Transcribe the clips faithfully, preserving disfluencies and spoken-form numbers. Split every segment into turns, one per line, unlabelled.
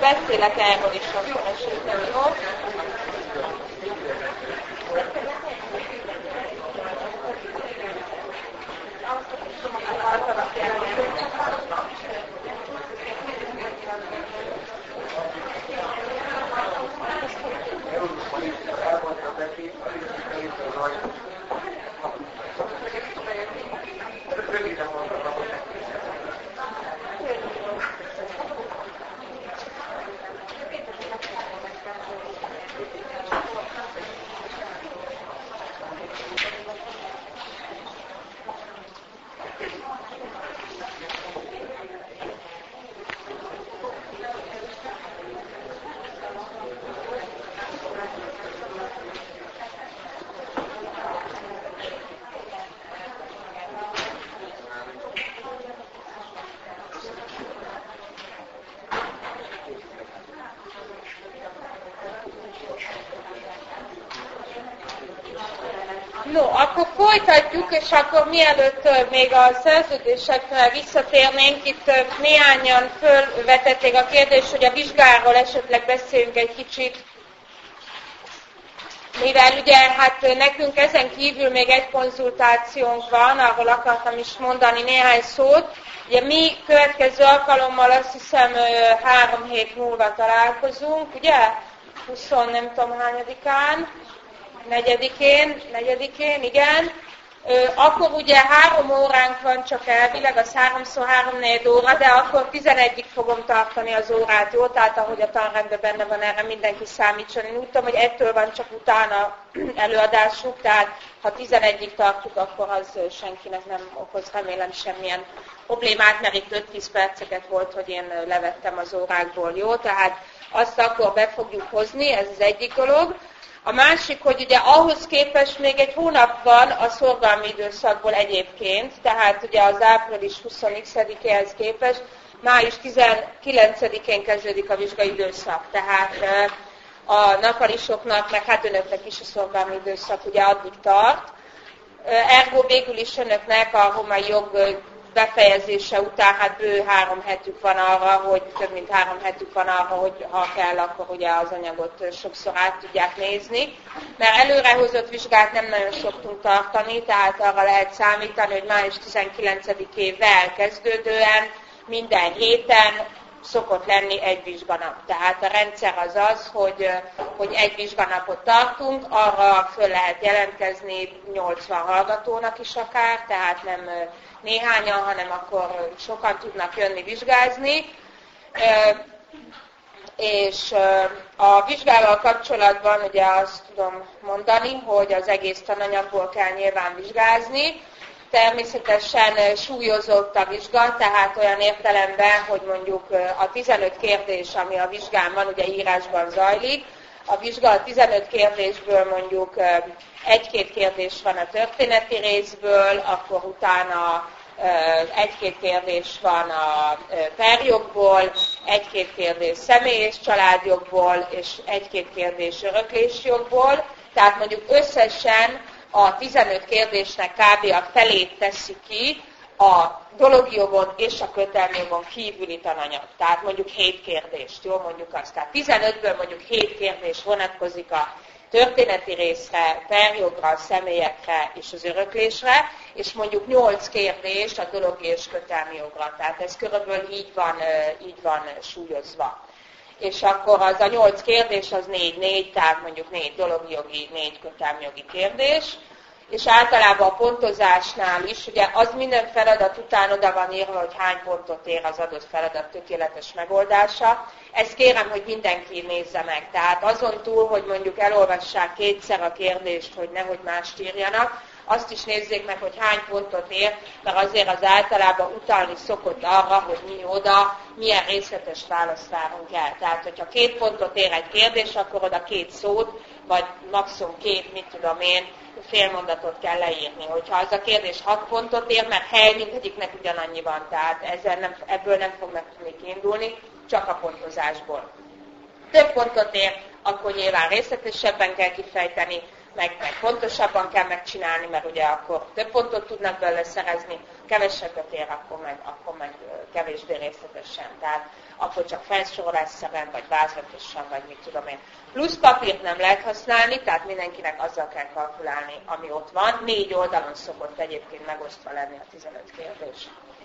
beszélek erről is akkor esetleg, jó? No, akkor folytatjuk, és akkor mielőtt még a szerződésekre visszatérnénk, itt néhányan fölvetették a kérdést, hogy a vizsgáról esetleg beszéljünk egy kicsit, mivel ugye hát nekünk ezen kívül még egy konzultációnk van, ahol akartam is mondani néhány szót. Ugye mi következő alkalommal azt hiszem három hét múlva találkozunk, ugye? húsz nem tudom hányadikán. Negyedikén, negyedikén, igen. Ö, akkor ugye három óránk van csak elvileg, az háromszor három négy óra, de akkor tizenegyig fogom tartani az órát, jó? Tehát ahogy a tanrendben benne van, erre mindenki számítson. Én úgy tudom, hogy ettől van csak utána előadásuk, tehát ha tizenegyig tartjuk, akkor az senkinek nem okoz, remélem, semmilyen problémát, mert itt öt-tíz perceket volt, hogy én levettem az órákból, jó? Tehát azt akkor be fogjuk hozni, ez az egyik dolog. A másik, hogy ugye ahhoz képest még egy hónap van a szorgalmi időszakból egyébként, tehát ugye az április huszonegyedikéhez képest, május tizenkilencedikén kezdődik a vizsgai időszak, tehát a napalisoknak, meg hát önöknek is a szorgalmi időszak ugye addig tart. Ergo végül is önöknek a római jog befejezése után hát bő három hetük van arra, hogy több mint három hetük van arra, hogy ha kell, akkor ugye az anyagot sokszor át tudják nézni. Mert előrehozott vizsgát nem nagyon szoktunk tartani, tehát arra lehet számítani, hogy május tizenkilencedikével kezdődően minden héten szokott lenni egy vizsganap. Tehát a rendszer az az, hogy, hogy egy vizsganapot tartunk, arra föl lehet jelentkezni nyolcvan hallgatónak is akár, tehát nem néhányan, hanem akkor sokan tudnak jönni vizsgázni. És a vizsgával kapcsolatban ugye azt tudom mondani, hogy az egész tananyagból kell nyilván vizsgázni. Természetesen súlyozott a vizsga, tehát olyan értelemben, hogy mondjuk a tizenöt kérdés, ami a vizsgán van, ugye írásban zajlik, a vizsga a tizenöt kérdésből mondjuk egy-két kérdés van a történeti részből, akkor utána egy-két kérdés van a perjogból, egy-két kérdés személy és családjogból, és egy-két kérdés öröklésjogból. Tehát mondjuk összesen a tizenöt kérdésnek kb. A felét teszi ki a dologjogon és a kötelmi jogon kívüli tananyag. Tehát mondjuk hét kérdést, jó, mondjuk azt. Tehát tizenötből mondjuk hét kérdés vonatkozik a történeti részre, perjogra, a személyekre és az öröklésre, és mondjuk nyolc kérdés a dologi és kötelmi jogra. Tehát ez körülbelül így van, így van súlyozva. És akkor az a nyolc kérdés az négy-négy, tehát mondjuk négy dologi jogi, négy kötelmi jogi kérdés. És általában a pontozásnál is, ugye az minden feladat után oda van írva, hogy hány pontot ér az adott feladat tökéletes megoldása. Ezt kérem, hogy mindenki nézze meg. Tehát azon túl, hogy mondjuk elolvassák kétszer a kérdést, hogy nehogy mást írjanak, azt is nézzék meg, hogy hány pontot ér, mert azért az általában utalni szokott arra, hogy mi oda, milyen részletes választ várunk el. Tehát, hogyha két pontot ér egy kérdés, akkor oda két szót, vagy maximum két, mit tudom én, fél mondatot kell leírni. Hogyha az a kérdés hat pontot ér, mert hely mindegyiknek ugyanannyi van, tehát ezzel nem, ebből nem fognak tudni kiindulni, csak a pontozásból. Több pontot ér, akkor nyilván részletesebben kell kifejteni, meg, meg pontosabban kell megcsinálni, mert ugye akkor több pontot tudnak belőle szerezni, kevesebbet ér, akkor meg, akkor meg kevésbé részletesen. Tehát akkor csak felsorolásszerűen, vagy vázlatosan, vagy mit tudom én. Plusz papírt nem lehet használni, tehát mindenkinek azzal kell kalkulálni, ami ott van. Négy oldalon szokott egyébként megosztva lenni a tizenöt kérdés.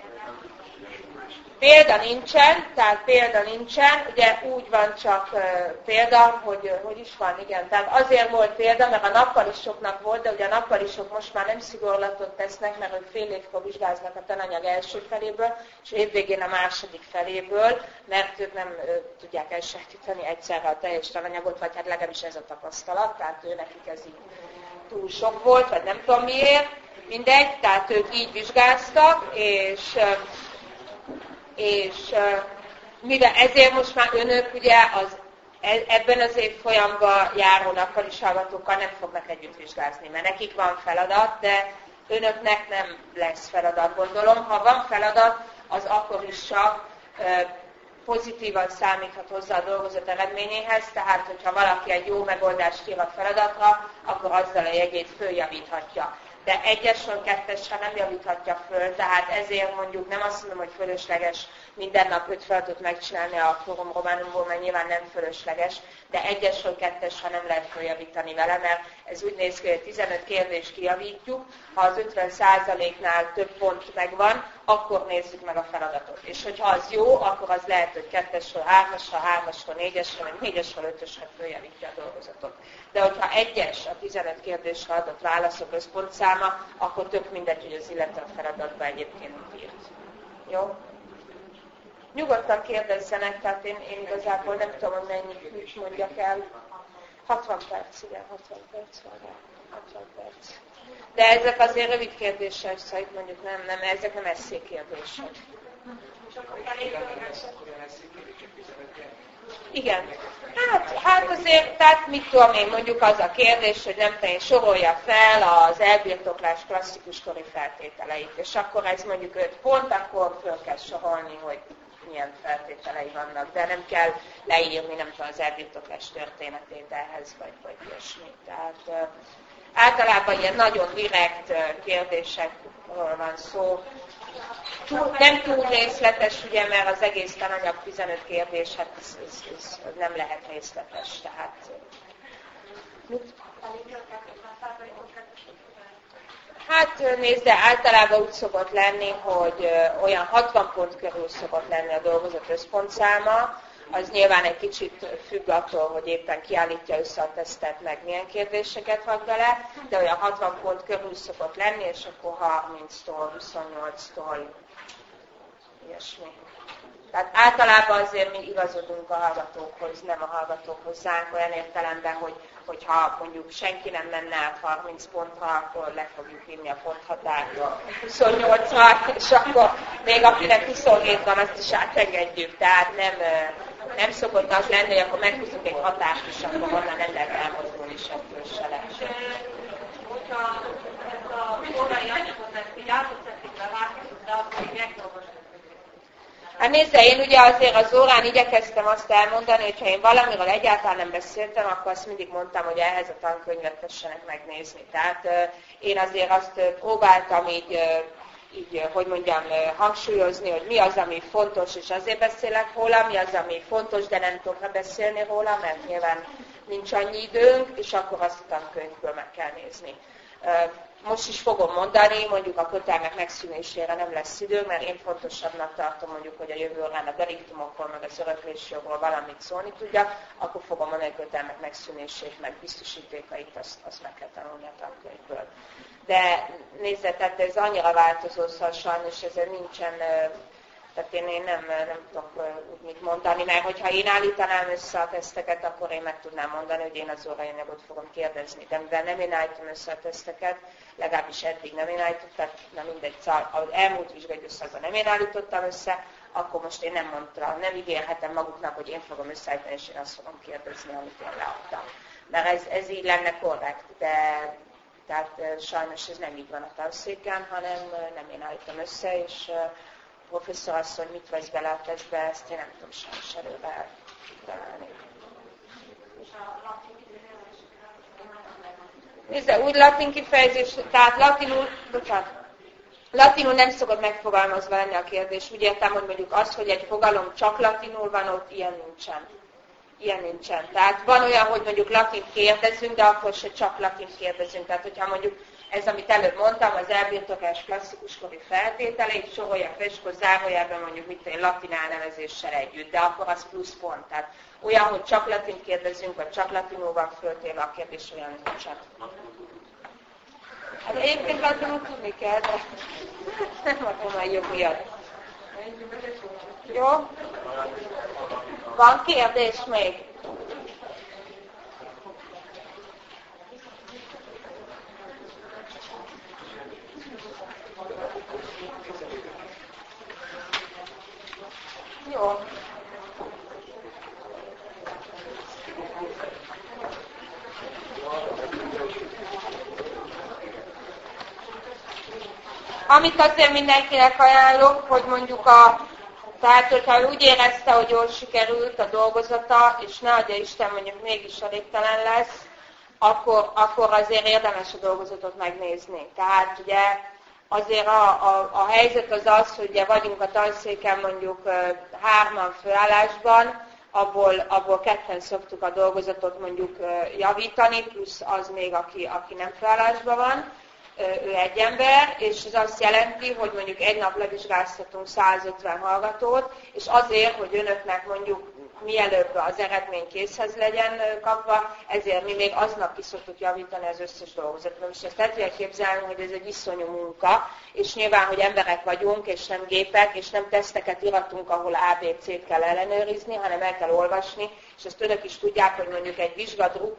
Példa nincsen, tehát példa nincsen, ugye úgy van csak uh, példa, hogy uh, hogy is van, igen. Tehát azért volt példa, mert a nappalisoknak volt, de ugye a nappalisok most már nem szigorlatot tesznek, mert ők fél évkor vizsgáznak a tananyag első feléből, és évvégén a második feléből, mert ők nem uh, tudják elsajátítani egyszerre a teljes tananyagot, vagy hát legalábbis ez a tapasztalat, tehát ő nekik ez így túl sok volt, vagy nem tudom miért, mindegy, tehát ők így vizsgáztak, és uh, és mivel ezért most már önök ugye az, ebben az évfolyamban járó nappalis hallgatókkal nem fognak együtt vizsgázni, mert nekik van feladat, de önöknek nem lesz feladat, gondolom. Ha van feladat, az akkor is csak pozitívan számíthat hozzá a dolgozat eredményéhez, tehát hogyha valaki egy jó megoldást ír a feladatra, akkor azzal a jegyét följavíthatja. De egyesről, kettesre nem javíthatja föl, tehát ezért mondjuk nem azt mondom, hogy fölösleges minden nap öt feladatot megcsinálni a Forum Romanumból, mert nyilván nem fölösleges, de egyesről, kettesre nem lehet följavítani vele, mert ez úgy néz ki, hogy tizenöt kérdést kijavítjuk, ha az ötven százaléknál több pont megvan, akkor nézzük meg a feladatot. És hogyha az jó, akkor az lehet, hogy kettesről, hármasra, hármasról, négyesre, vagy négyesről, ötösre följavítja a dolgozatot. De hogyha egyes a tizenöt kérdésre adott válaszok összpontszáma, akkor tök mindegy, hogy az illető a feladatban egyébként mit írt. Jó? Nyugodtan kérdezzenek, tehát én, én igazából nem tudom, hogy mennyit mit mondjak el. hatvan perc, igen, hatvan perc van rá. hatvan perc. De ezek azért rövid kérdések, szóval mondjuk nem, nem, ezek nem eszélykérdések. Igen. Hát, hát azért, tehát mit tudom én, mondjuk az a kérdés, hogy nem tudom, sorolja fel az elbirtoklás klasszikus kori feltételeit, és akkor ez mondjuk öt pont, akkor föl kell sorolni, hogy milyen feltételei vannak, de nem kell leírni, nem tudom, az elbirtoklás történetét ehhez, vagy, vagy ilyesmi. Tehát uh, általában ilyen nagyon direkt uh, kérdésekről van szó. Túl, nem túl részletes, ugye, mert az egész tananyag tizenöt kérdés, hát ez, ez, ez nem lehet részletes. Tehát, mit? Hát nézd, de általában úgy szokott lenni, hogy olyan hatvan pont körül szokott lenni a dolgozat összpontszáma, az nyilván egy kicsit függ attól, hogy éppen kiállítja össze a tesztet, meg milyen kérdéseket rak bele, de olyan hatvan pont körül szokott lenni, és akkor harminctól, huszonnyolctól, ilyesmi. Tehát általában azért mi igazodunk a hallgatókhoz, nem a hallgatók hozzánk, olyan értelemben, hogy hogyha mondjuk senki nem menne át harminc pontra, akkor le fogjuk vinni a ponthatárt huszonnyolcra, és akkor még akinek huszonhét van, azt is átengedjük. Tehát nem, nem szokott az lenni, hogy akkor meghúzunk egy határt, és akkor onnan nem lehet elmozdulni, és ettől se lehet.
Hogyha ezt a órai anyagot, ezt így átvezetjük be, látjuk, de akkor így megdolgozunk.
Hát nézze, én ugye azért az órán igyekeztem azt elmondani, hogy ha én valamiről egyáltalán nem beszéltem, akkor azt mindig mondtam, hogy ehhez a tankönyvet tessenek megnézni. Tehát euh, én azért azt euh, próbáltam így, euh, így, hogy mondjam, hangsúlyozni, hogy mi az, ami fontos, és azért beszélek róla, mi az, ami fontos, de nem tudok beszélni róla, mert nyilván nincs annyi időnk, és akkor azt a tankönyvből meg kell nézni. Most is fogom mondani, mondjuk a kötelmek megszűnésére nem lesz idő, mert én fontosabbnak tartom mondjuk, hogy a jövőre a deliktumokról, meg az öröklési jogról valamit szólni tudja, akkor fogom mondani, hogy a kötelmek megszűnését, meg biztosítékait, azt, azt meg kell tanulni a tankönyvből. De nézze, tehát ez annyira változó, szóval sajnos ezzel nincsen, tehát én, én nem, nem tudok mit mondani, mert hogyha én állítanám össze a teszteket, akkor én meg tudnám mondani, hogy én az órai anyagot fogom kérdezni. De mivel nem én állítom össze a teszteket, legalábbis eddig nem én állítottam, nem mindegy, az elmúlt vizsgai időszakban nem én állítottam össze, akkor most én nem mondtam, nem ígérhetem maguknak, hogy én fogom összeállítani, és én azt fogom kérdezni, amit én leadtam. Mert ez, ez így lenne korrekt, de tehát sajnos ez nem így van a tanszéken, hanem nem én állítom össze, és a professzor asszony mit vesz bele a tesztbe, ezt én nem tudom sajnos erővel találni. Nézze, úgy latin kifejezés, tehát latinul, bocsánat, latinul nem szokott megfogalmazva lenni a kérdés. Úgy értem, hogy mondjuk az, hogy egy fogalom csak latinul van, ott ilyen nincsen. Ilyen nincsen. Tehát van olyan, hogy mondjuk latint kérdezünk, de akkor se csak latint kérdezünk. Tehát, hogyha mondjuk ez, amit előbb mondtam, az elbirtoklás klasszikuskori feltételeit sorolja fel, és akkor zárójában mondjuk mit egy latin elnevezéssel együtt, de akkor az plusz pont. Tehát olyan, hogy csak latint kérdezünk, vagy csak latinul van föltérve a kérdés, olyan nincsen. Hát egyébként latinul tudni kell, de nem akarom a jobb miatt. Jó? Van kérdés még? Jó. Amit azért mindenkinek ajánlok, hogy mondjuk a, tehát hogyha úgy érezte, hogy jól sikerült a dolgozata, és ne adja Isten, mondjuk mégis elégtelen lesz, akkor, akkor azért érdemes a dolgozatot megnézni. Tehát ugye azért a, a, a helyzet az az, hogy ugye vagyunk a tanszéken mondjuk hárman főállásban, abból, abból ketten szoktuk a dolgozatot mondjuk javítani, plusz az még, aki, aki nem főállásban van, ő egy ember, és ez azt jelenti, hogy mondjuk egy nap levizsgáztatunk százötven hallgatót, és azért, hogy önöknek mondjuk mielőbb az eredmény készhez legyen kapva, ezért mi még aznap ki szoktuk javítani az összes dolgozatot. És ezt el tudják képzelni, hogy ez egy iszonyú munka, és nyilván, hogy emberek vagyunk, és nem gépek, és nem teszteket iratunk, ahol á bé cét kell ellenőrizni, hanem el kell olvasni, és ezt önök is tudják, hogy mondjuk egy vizsgadruk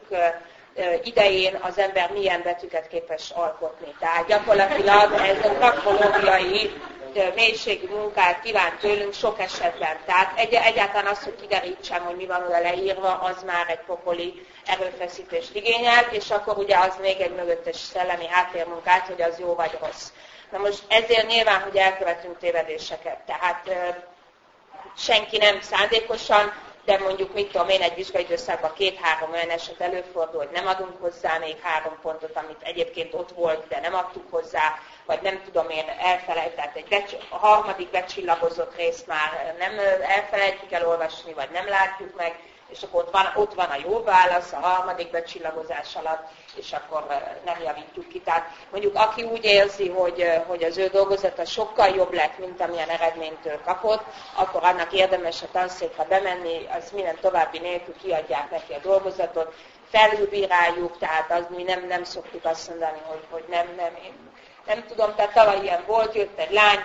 idején az ember milyen betűket képes alkotni. Tehát gyakorlatilag ez a grafológiai mélységű munkát kíván tőlünk sok esetben. Tehát egy, egyáltalán az, hogy kiderítsem, hogy mi van oda leírva, az már egy pokoli erőfeszítést igényelt, és akkor ugye az még egy mögöttes szellemi háttérmunkát, hogy az jó vagy rossz. Na most ezért nyilván, hogy elkövetünk tévedéseket. Tehát senki nem szándékosan, de mondjuk, mit tudom én, egy vizsgaidőszakban két-három olyan eset előfordul, hogy nem adunk hozzá még három pontot, amit egyébként ott volt, de nem adtuk hozzá, vagy nem tudom én, elfelejtett egy becs- a harmadik becsillagozott részt már nem elfelejtjük elolvasni, vagy nem látjuk meg, és akkor ott van, ott van a jó válasz a harmadik becsillagozás alatt, és akkor nem javítjuk ki. Tehát mondjuk aki úgy érzi, hogy, hogy az ő dolgozata sokkal jobb lett, mint amilyen eredményt ő kapott, akkor annak érdemes a tanszékre bemenni, az minden további nélkül kiadják neki a dolgozatot, felülbíráljuk, tehát az, mi nem, nem szoktuk azt mondani, hogy, hogy nem, nem, én nem tudom, tehát tavaly ilyen volt, jött egy lány,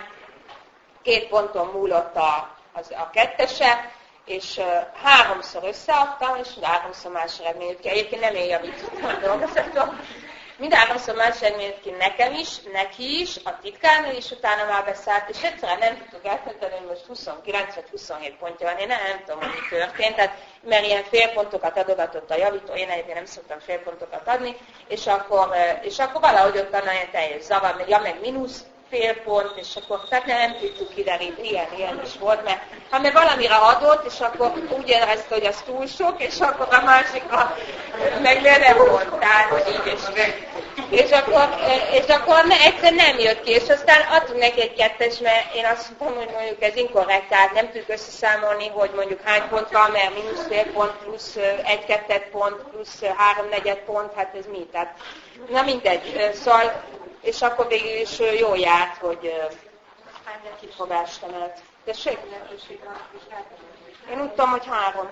két ponton múlott a, az, a kettese, és uh, háromszor összeadtam, és háromszor más eredményt ki. Egyébként nem én javítottam a dolgozatot. Mind háromszor más eredményt ki nekem is, neki is, a titkárnő is utána már beszállt, és egyszerűen nem tudtuk eltölteni, hogy most huszonkilenc vagy huszonhét pontja van. Én nem, nem tudom, hogy mi történt, tehát, mert ilyen félpontokat adogatott a javító, én egyébként nem szoktam félpontokat adni, és akkor, és akkor valahogy ott annál ilyen teljes zavar, ja, meg mínusz, fél pont, és akkor tehát nem tudtuk kideríteni, ilyen, ilyen is volt, mert ha meg valamire adott, és akkor úgy érezte, hogy az túl sok, és akkor a másik a, meg nem volt, tehát hogy így is. És akkor, és akkor ne, egyszer nem jött ki, és aztán adtunk neki egy kettes, mert én azt mondtam, hogy mondjuk ez inkorrekt, tehát nem tudjuk összeszámolni, hogy mondjuk hány pont van, mert mínusz fél pont, plusz egy-kettet pont, plusz három-negyed pont, hát ez mi? Tehát, na mindegy, szóval és akkor végül is jól járt, hogy kifogást emelt. Tessék? Én úgy tudom, hogy három.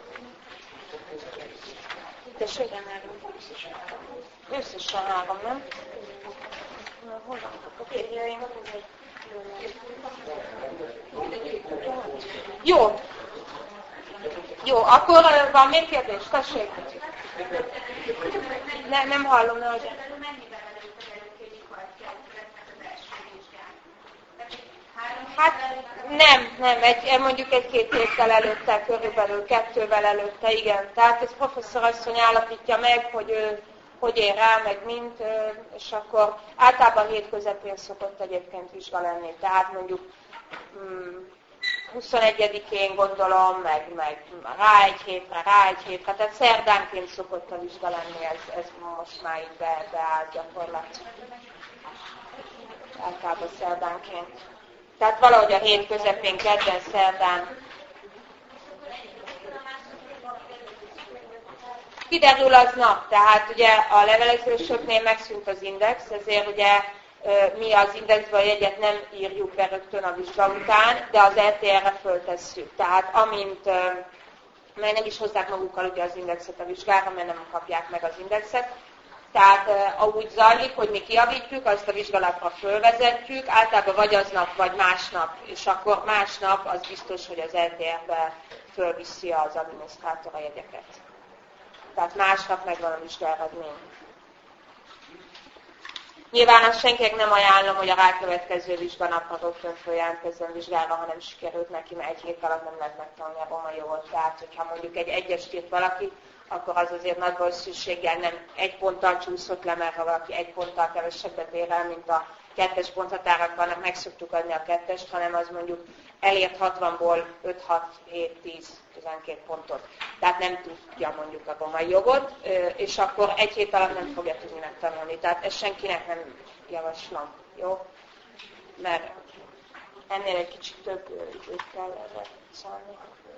Tessék? Összesen három, nem? Na, hol van a papírjaim? Jó. Jó, akkor van még kérdés? Tessék? Ne, nem hallom, ne hogy... Hát nem, nem, egy, mondjuk egy-két héttel előtte, körülbelül kettővel előtte, igen. Tehát ez professzor asszony állapítja meg, hogy ő hogy ér rá, meg mint, és akkor általában hét közepén szokott egyébként vizsga lenni. Tehát mondjuk mm, huszonegyedikén gondolom, meg, meg rá egy hétre, rá egy hétre, tehát szerdánként szokott a vizsga lenni, ez, ez most már így be, beállt gyakorlat. Általában szerdánként. Tehát valahogy a hét közepén, kedden, szerdán. Kiderül az nap, tehát ugye a levelezősöknél megszűnt az index, ezért ugye mi az indexben a jegyet nem írjuk be rögtön a vizsga után, de az er té er-re föltesszük. Tehát amint, mert nem is hozzák magukkal ugye az indexet a vizsgára, mert nem kapják meg az indexet. Tehát ahogy zajlik, hogy mi kijavítjuk, azt a vizsgálatra fölvezetjük, általában vagy aznap, vagy másnap, és akkor másnap az biztos, hogy az er té er-be fölviszi az adminisztrátor a jegyeket. Tehát másnap megvan a vizsgaeredmény. Nyilván azt senkinek nem ajánlom, hogy a rákövetkező vizsganapra rögtön följelentkezzen vizsgára, ha nem sikerült neki, mert egy hét alatt nem lehet megtanulni a római jogot. Tehát, hogyha mondjuk egy egyest írt valaki, akkor az azért nagy valószínűséggel nem egy ponttal csúszott le, mert ha valaki egy ponttal kevesebbet ér el, mint a kettes ponthatárakban, meg szoktuk adni a kettest, hanem az mondjuk elért hatvanból öt, hat, hét, tíz, tizenkét pontot. Tehát nem tudja mondjuk a római jogot, és akkor egy hét alatt nem fogja tudni megtanulni. Tehát ezt senkinek nem javaslom, jó? Mert ennél egy kicsit több időt kell erre szólni.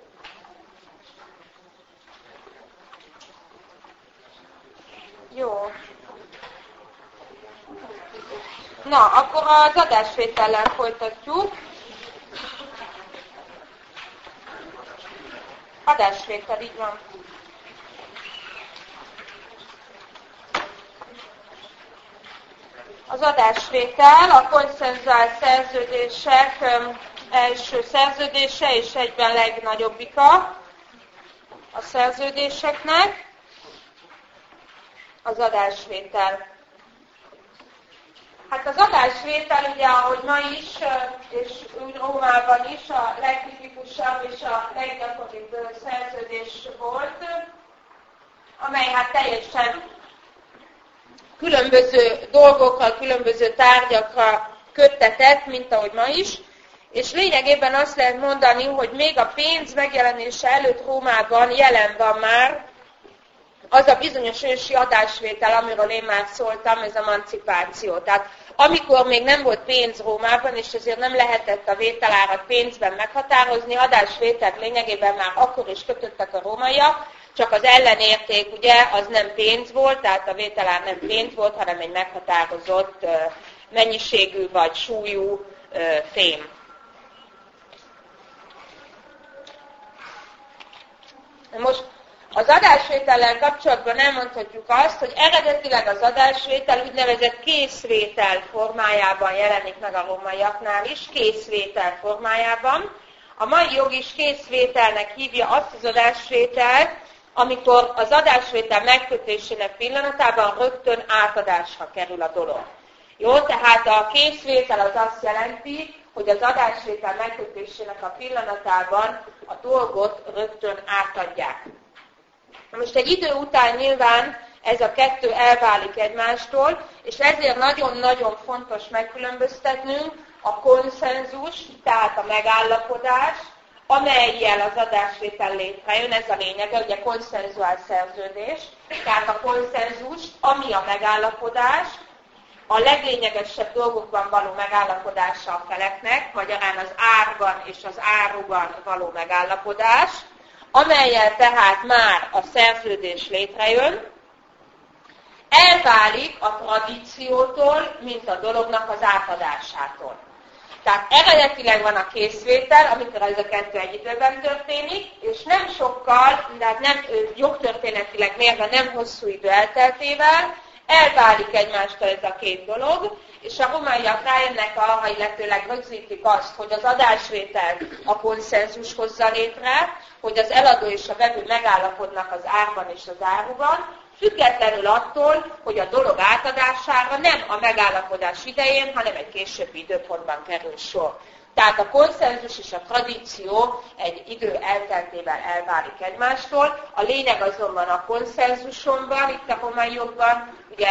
Jó. Na, akkor az adásvétellel folytatjuk. Adásvétel, így van. Az adásvétel a konszenzuális szerződések első szerződése és egyben legnagyobbika a szerződéseknek. Az adásvétel. Hát az adásvétel ugye, ahogy ma is, és úgy Rómában is a legtipikusabb és a leggyakoribb szerződés volt, amely hát teljesen különböző dolgokkal, különböző tárgyakra köttetett, mint ahogy ma is. És lényegében azt lehet mondani, hogy még a pénz megjelenése előtt Rómában jelen van már az a bizonyos ősi adásvétel, amiről én már szóltam, ez a mancipáció. Tehát amikor még nem volt pénz Rómában, és ezért nem lehetett a vételárat pénzben meghatározni, adásvételt lényegében már akkor is kötöttek a rómaiak, csak az ellenérték ugye az nem pénz volt, tehát a vételár nem pénz volt, hanem egy meghatározott mennyiségű vagy súlyú fém. Most az adásvétellel kapcsolatban elmondhatjuk azt, hogy eredetileg az adásvétel úgynevezett készvétel formájában jelenik meg a rómaiaknál is, készvétel formájában. A mai jog is készvételnek hívja azt az adásvételt, amikor az adásvétel megkötésének pillanatában rögtön átadásra kerül a dolog. Jó, tehát a készvétel az azt jelenti, hogy az adásvétel megkötésének a pillanatában a dolgot rögtön átadják. Most egy idő után nyilván ez a kettő elválik egymástól, és ezért nagyon-nagyon fontos megkülönböztetnünk a konszenzus, tehát a megállapodás, amellyel az adásvétel létrejön, ez a lényege, ugye konszenzuális szerződés, tehát a konszenzus, ami a megállapodás, a leglényegesebb dolgokban való megállapodása a feleknek, magyarán az árban és az áruban való megállapodás, amellyel tehát már a szerződés létrejön, elválik a tradíciótól, mint a dolognak az átadásától. Tehát eredetileg van a készvétel, amikor ez a kettő egy időben történik, és nem sokkal, tehát nem jogtörténetileg mérve nem hosszú idő elteltével, elválik egymástól ez a két dolog, és a rómaiak rájönnek arra, illetőleg rögzítik azt, hogy az adásvétel a konszenzus hozza létre, hogy az eladó és a vevő megállapodnak az árban és az áruban, függetlenül attól, hogy a dolog átadására nem a megállapodás idején, hanem egy későbbi időpontban kerül sor. Tehát a konszenzus és a tradíció egy idő elteltével elválik egymástól. A lényeg azonban a konszenzuson van, itt a római jogban, ugye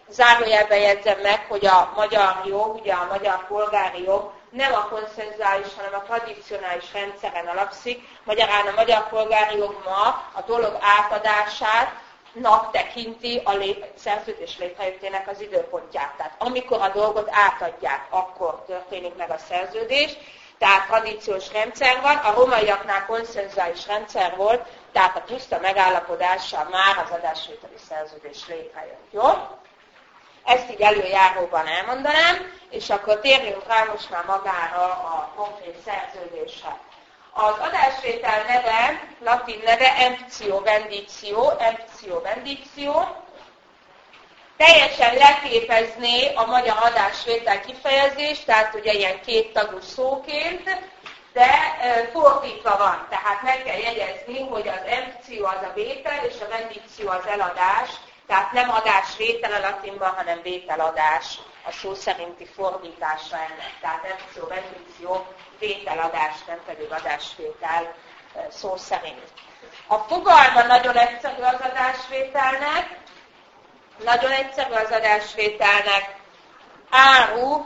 zárójelben jegyzem meg, hogy a magyar jog, ugye a magyar polgári jog nem a konszenzuális, hanem a tradicionális rendszeren alapszik. Magyarán a magyar polgári jog ma a dolog átadását nak tekinti a lép, szerződés létrejöttének az időpontját. Tehát amikor a dolgot átadják, akkor történik meg a szerződés. Tehát tradíciós rendszer van, a romaiaknál konszenzuális rendszer volt, tehát a puszta megállapodással már az adásvételi szerződés létrejött. Jó? Ezt így előjáróban elmondanám, és akkor térjünk rá most már magára a konkrét szerződésre. Az adásvétel neve, latin neve emptio vendicio, emptio vendicio, teljesen leképezné a magyar adásvétel kifejezést, tehát ugye ilyen kéttagú szóként, de fordítva van. Tehát meg kell jegyezni, hogy az emptio az a vétel, és a vendicio az eladás, tehát nem adásvétel a latinban, hanem vételadás a szó szerinti fordítása ennek. Tehát emptio vendicio vételadás, nem pedig adásvétel szó szerint. A fogalma nagyon egyszerű az adásvételnek, nagyon egyszerű az adásvételnek, áru,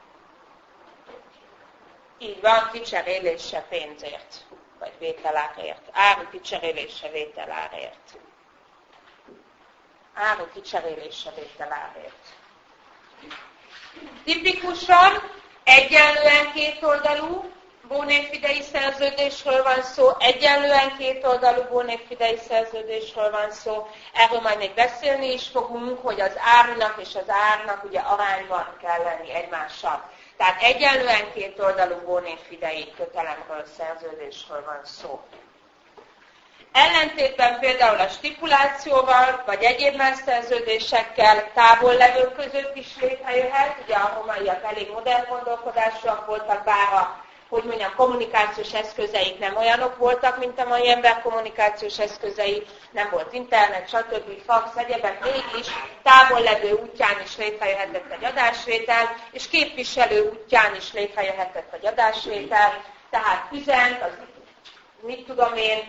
így van, kicserélése pénzért, vagy vételárért. Áru kicserélése vételárért. Áru kicserélése vételárért. Tipikusan egyenlően kétoldalú bone fidei szerződésről van szó, egyenlően kétoldalú bone fidei szerződésről van szó. Erről majd még beszélni is fogunk, hogy az árnak és az árnak ugye arányban kell lenni egymással. Tehát egyenlően kétoldalú bone fidei kötelemről, szerződésről van szó. Ellentétben például a stipulációval, vagy egyéb más szerződésekkel távollevők között is létrejöhet. Ugye a romaiak elég modern gondolkodásúak voltak, bár a, hogy mondjam, kommunikációs eszközeik nem olyanok voltak, mint a mai ember kommunikációs eszközei, nem volt internet, stb. Fax, egyebek, mégis távollevő útján is létrejöhetett egy adásvétel, és képviselő útján is létrejöhetett egy adásvétel, tehát üzent, az, mit tudom én,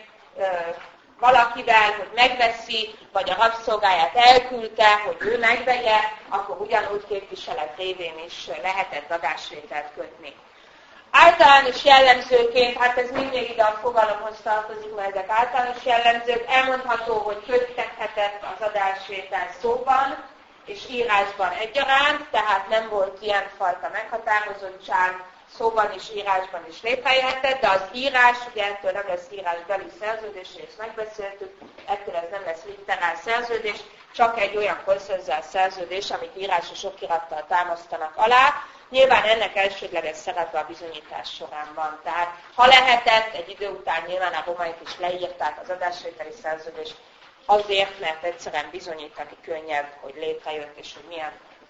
valakivel, hogy megveszi, vagy a rabszolgáját elküldte, hogy ő megvegye, akkor ugyanúgy képviselet révén is lehetett adásvételt kötni. Általános jellemzőként, hát ez mindig ide a fogalomhoz tartozik, mert ezek általános jellemzők, elmondható, hogy köttethetett az adásvétel szóban és írásban egyaránt, tehát nem volt ilyenfajta meghatározottság, szóban is, írásban is létrejöhetett, de az írás, ugye ettől nem lesz írásbeli szerződés, és ezt megbeszéltük, ettől ez nem lesz literál szerződés, csak egy olyan konszenzuális szerződés, amit írásos okirattal támasztanak alá. Nyilván ennek elsődleges szerepe a bizonyítás során van. Tehát ha lehetett, egy idő után nyilván a romaik is leírták az adásvételi szerződést, azért, mert egyszerűen bizonyítani könnyebb, hogy létrejött, és hogy milyen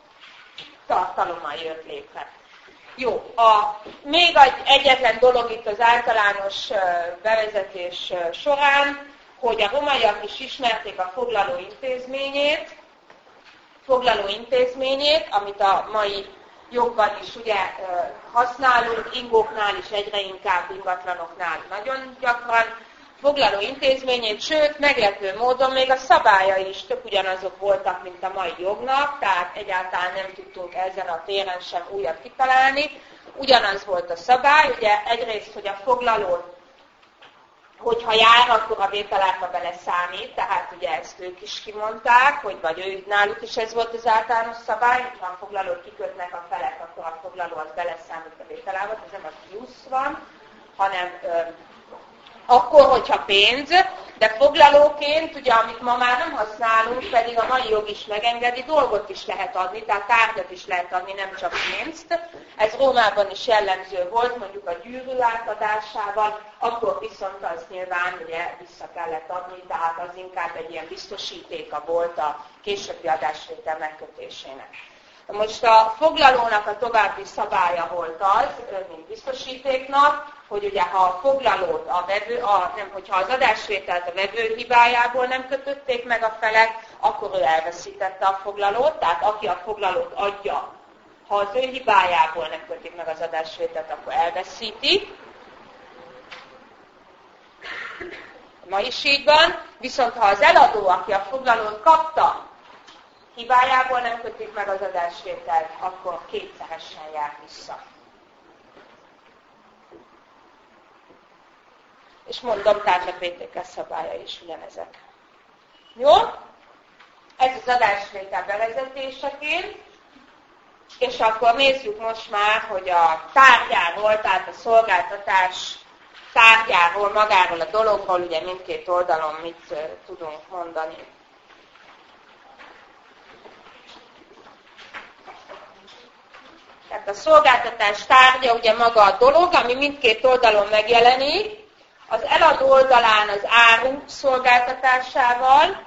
tartalommal jött létre. Jó, a, még egy egyetlen dolog itt az általános bevezetés során, hogy a romaiak is ismerték a foglaló intézményét, foglaló intézményét, amit a mai jogban is ugye használunk, ingóknál is egyre inkább, ingatlanoknál nagyon gyakran, foglaló intézményét, sőt, meglepő módon még a szabályai is tök ugyanazok voltak, mint a mai jognak, tehát egyáltalán nem tudtunk ezen a téren sem újat kitalálni. Ugyanaz volt a szabály, ugye egyrészt, hogy a foglalót, hogyha jár, akkor a vételárba beleszámít, tehát ugye ezt ők is kimondták, hogy vagy ők náluk is ez volt az általános szabály, hogyha a foglalót kikötnek a felek, akkor a foglaló az beleszámít a vételárba, ez nem a plusz van, hanem akkor, hogyha pénz, de foglalóként, ugye, amit ma már nem használunk, pedig a mai jog is megengedi, dolgot is lehet adni, tehát tárgyat is lehet adni, nem csak pénzt. Ez Rómában is jellemző volt, mondjuk a gyűrű átadásával, akkor viszont az nyilván ugye vissza kellett adni, tehát az inkább egy ilyen biztosítéka volt a későbbi adásvétel megkötésének. Most a foglalónak a további szabálya volt az, mint biztosítéknak, hogy ugye ha a foglalót, a vevő, a, nem, hogyha az adásvételt a vevő hibájából nem kötötték meg a felek, akkor ő elveszítette a foglalót, tehát aki a foglalót adja, ha az ő hibájából nem kötik meg az adásvételt, akkor elveszíti. Ma is így van, viszont ha az eladó, aki a foglalót kapta, hibájából nem kötik meg az adásvételt, akkor kétszeresen jár vissza. És mondom, tehát a pé té ká szabálya is ugyanezek. Jó? Ez az adásvétel bevezetéseként. És akkor nézzük most már, hogy a tárgyáról, tehát a szolgáltatás tárgyáról, magáról a dologról, ugye mindkét oldalon mit uh, tudunk mondani. Tehát a szolgáltatás tárgya ugye maga a dolog, ami mindkét oldalon megjelenik, az eladó oldalán az áru szolgáltatásával,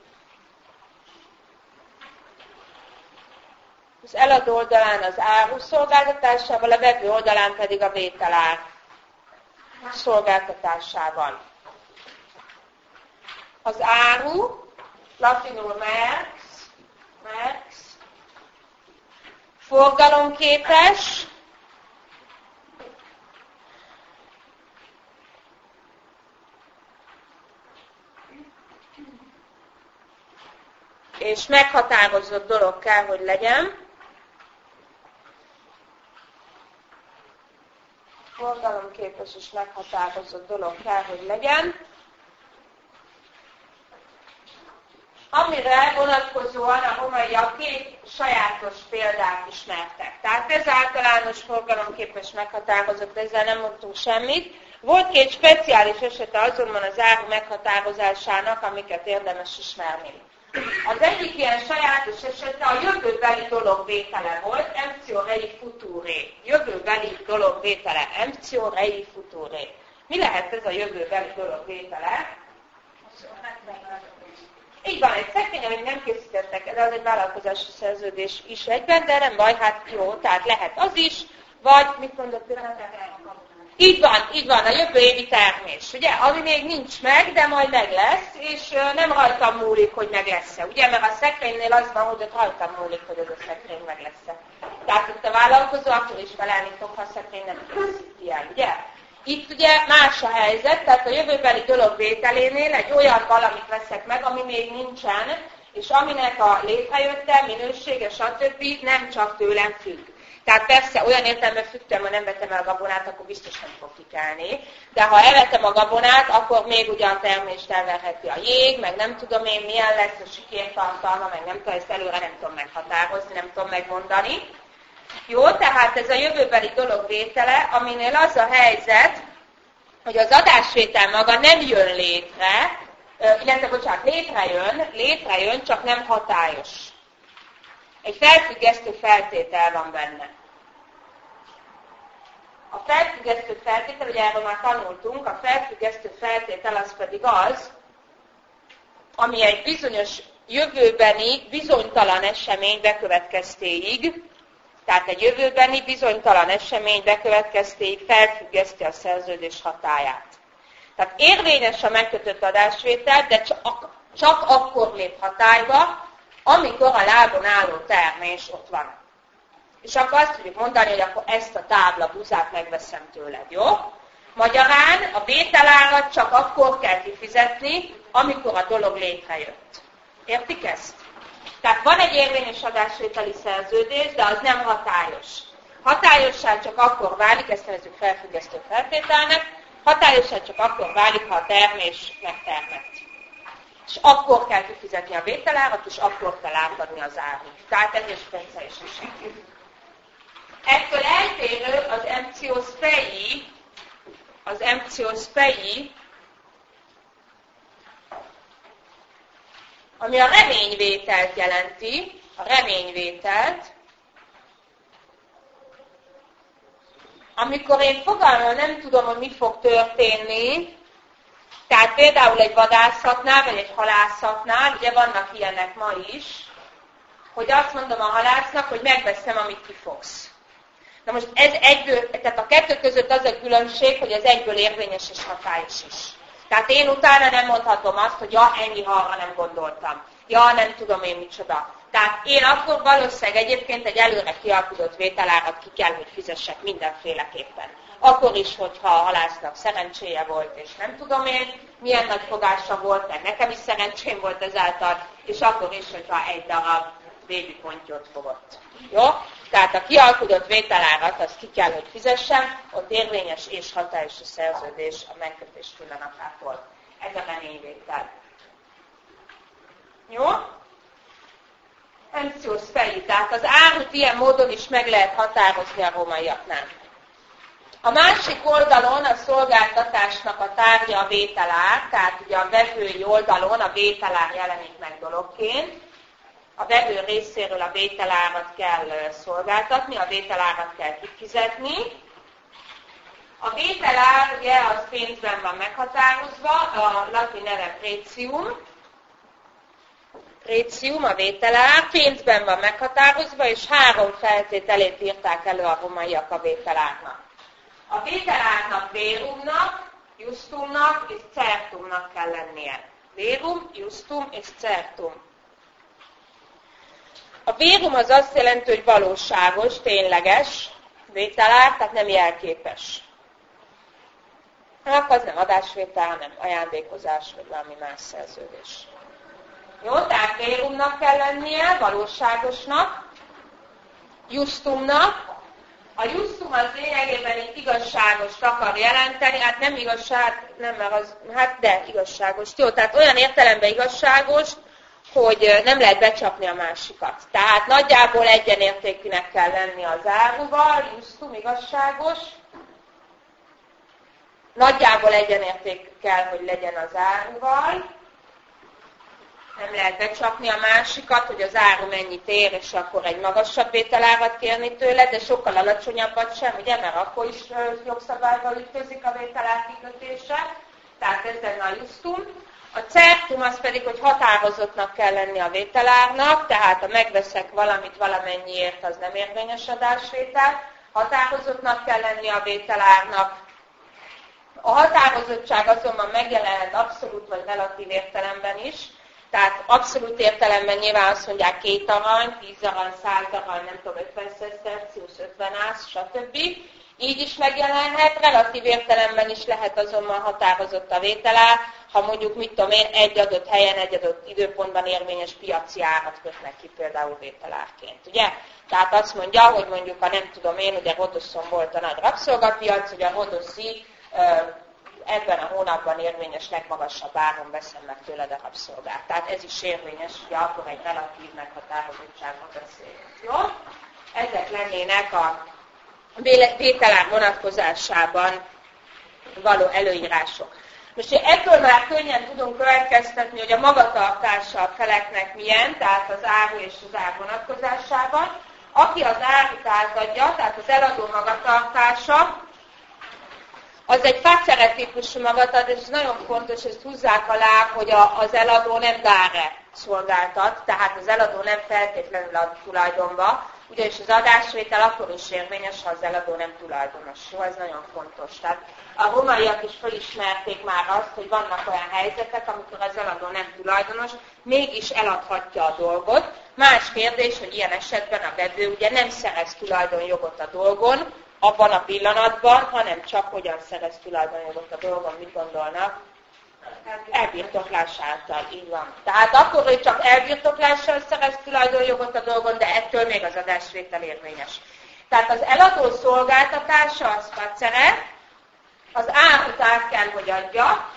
az eladó oldalán az áru szolgáltatásával, a vevő oldalán pedig a vételár szolgáltatásával. Az áru, latinul merx, merx, forgalomképes, és meghatározott dolog kell, hogy legyen. Forgalomképes és meghatározott dolog kell, hogy legyen. Amire vonatkozóan a romaiak két sajátos példát ismertek. Tehát ez általános forgalomképes meghatározott, de ezzel nem mondtunk semmit. Volt két speciális esete azonban az áru meghatározásának, amiket érdemes ismerni. Az egyik ilyen sajátos esete a jövőbeli dolog vétele volt, emptio rei futuré. Jövőbeli dolog vétele, emptio rei futuré. Mi lehet ez a jövőbeli dolog vétele? Így van, egy szekrény, amit nem készítettek, de az egy vállalkozási szerződés is egyben, de nem baj, hát jó, tehát lehet az is, vagy mit mondott például? Így van, így van, a jövő évi termés, ugye, ami még nincs meg, de majd meg lesz, és nem rajtam múlik, hogy meg lesz-e, ugye, mert a szekrénynél az van, hogy ott rajtam múlik, hogy az a szekrény meg lesz-e. Tehát itt a vállalkozó akkor is felelni fog, ha a szekrény nem készíti el, ugye? Itt ugye más a helyzet, tehát a jövőbeli dolog vételénél egy olyan valamit veszek meg, ami még nincsen, és aminek a létrejötte, minősége, stb. Nem csak tőlem függ. Tehát persze olyan értelemben függtem, ha nem vettem el a gabonát, akkor biztos nem fog kikelni. De ha elvettem a gabonát, akkor még ugyan termést elverheti a jég, meg nem tudom én milyen lesz a sikértartalma, meg nem tudom, ezt előre nem tudom meghatározni, nem tudom megmondani. Jó, tehát ez a jövőbeli dolog vétele, aminél az a helyzet, hogy az adásvétel maga nem jön létre, illetve bocsánat, létrejön, létrejön, csak nem hatályos. Egy felfüggesztő feltétel van benne. A felfüggesztő feltétel, ugye erről már tanultunk, a felfüggesztő feltétel az pedig az, ami egy bizonyos jövőbeni bizonytalan esemény bekövetkeztéig, tehát egy jövőbeni bizonytalan esemény bekövetkeztéig felfüggeszti a szerződés hatályát. Tehát érvényes a megkötött adásvétel, de csak, csak akkor lép hatályba, amikor a lábon álló termés ott van. És akkor azt tudjuk mondani, hogy akkor ezt a tábla buzát megveszem tőled, jó? Magyarán a vételárat csak akkor kell kifizetni, amikor a dolog létrejött. Értik ezt? Tehát van egy érvényes adásvételi szerződés, de az nem hatályos. Hatályosság csak akkor válik, ezt nevezzük felfüggesztő feltételnek, hatályosság csak akkor válik, ha a termés megtermett. És akkor kell kifizetni a vételárat, és akkor kell átadni az árut. Tehát ez egy speciális eset. Ettől eltérő az emptio spei, az emptio spei, ami a reményvételt jelenti, a reményvételt, amikor én fogalmam nem tudom, hogy mi fog történni, tehát például egy vadászatnál, vagy egy halászatnál, ugye vannak ilyenek ma is, hogy azt mondom a halásznak, hogy megveszem, amit kifogsz. Na most ez egyből, tehát a kettő között az a különbség, hogy ez egyből érvényes és hatályos is. Tehát én utána nem mondhatom azt, hogy ja, ennyi halra nem gondoltam. Ja, nem tudom én micsoda. Tehát én akkor valószínűleg egyébként egy előre kialkudott vételárat ki kell, hogy fizessek mindenféleképpen. Akkor is, hogyha a halásznak szerencséje volt, és nem tudom én, milyen nagy fogása volt, meg nekem is szerencsém volt ezáltal, és akkor is, hogyha egy darab bébipontjot fogott. Jó? Tehát a kialkudott vételárat azt ki kell, hogy fizessen, ott érvényes és hatályos a szerződés a megkötés pillanatától. Ez a reményvétel. Jó? Empciós fejű. Tehát az árut ilyen módon is meg lehet határozni a rómaiaknál. A másik oldalon a szolgáltatásnak a tárgya a vételár, tehát ugye a vevői oldalon a vételár jelenik meg dologként. A vevő részéről a vételárat kell szolgáltatni, a vételárat kell kifizetni. A vételár ugye az pénzben van meghatározva, a latin neve précium. Précium, a vételár, pénzben van meghatározva, és három feltételét írták elő a rómaiak a vételárnak. A vételárnak vérumnak, justumnak és certumnak kell lennie. Vérum, justum és certum. A vérum az azt jelenti, hogy valóságos, tényleges vételár, tehát nem jelképes. Hát az nem adásvétel, hanem ajándékozás, vagy valami más szerződés. Jó, tehát vérumnak kell lennie, valóságosnak, justumnak. A justum az lényegében itt igazságost akar jelenteni, hát nem igazság, nem mert az, hát de igazságos. Jó, tehát olyan értelemben igazságos, hogy nem lehet becsapni a másikat. Tehát nagyjából egyenértékűnek kell lenni az áruval, justum, igazságos. Nagyjából egyenérték kell, hogy legyen az áruval. Nem lehet becsapni a másikat, hogy az áru mennyit ér, és akkor egy magasabb vételárat kérni tőle, de sokkal alacsonyabbat sem, ugye, mert akkor is jogszabályval ütközik a vételár kikötése. Tehát ez lenne a justum. A certum az pedig, hogy határozottnak kell lenni a vételárnak, tehát ha megveszek valamit valamennyiért, az nem érvényes adásvétel. Határozottnak kell lenni a vételárnak. A határozottság azonban megjelenhet abszolút vagy relatív értelemben is. Tehát abszolút értelemben nyilván azt mondják két arany, tíz arany, száz arany, nem tudom, ötven szesztercius, ötven ász, stb. Így is megjelenhet, relatív értelemben is lehet azonban határozott a vételár, ha mondjuk, mit tudom én, egy adott helyen, egy adott időpontban érvényes piaci árat kötnek ki például vételárként, ugye? Tehát azt mondja, hogy mondjuk, ha nem tudom én, ugye Rodoszon volt a nagy rabszolgapiac, hogy a rodoszi ebben a hónapban érvényes legmagasabb áron veszem meg tőled a rabszolgát. Tehát ez is érvényes, hogy akkor egy relatív meghatározottságban beszélünk. Jó? Ezek lennének a vételár vonatkozásában való előírások. Most ebből már könnyen tudunk következtetni, hogy a magatartása a feleknek milyen, tehát az áru és az ár vonatkozásában. Aki az árut átadja, tehát az eladó magatartása, az egy facere típusú magatartás, és ez nagyon fontos, ezt húzzák alá, hogy a, az eladó nem dáre szolgáltat, tehát az eladó nem feltétlenül a tulajdonba, ugyanis az adásvétel akkor is érvényes, ha az eladó nem tulajdonos. Jó, ez nagyon fontos. Tehát a rómaiak is felismerték már azt, hogy vannak olyan helyzetek, amikor az eladó nem tulajdonos, mégis eladhatja a dolgot. Más kérdés, hogy ilyen esetben a vevő ugye nem szerez tulajdonjogot a dolgon, abban a pillanatban, hanem csak hogyan szerez tulajdonjogot a dolgon, mit gondolnak? Elbirtoklás által, így van. Tehát akkor, hogy csak elbirtoklással szerez tulajdonjogot a dolgon, de ettől még az adásvétel érvényes. Tehát az eladó szolgáltatása az facere, az árut át kell, hogy adja.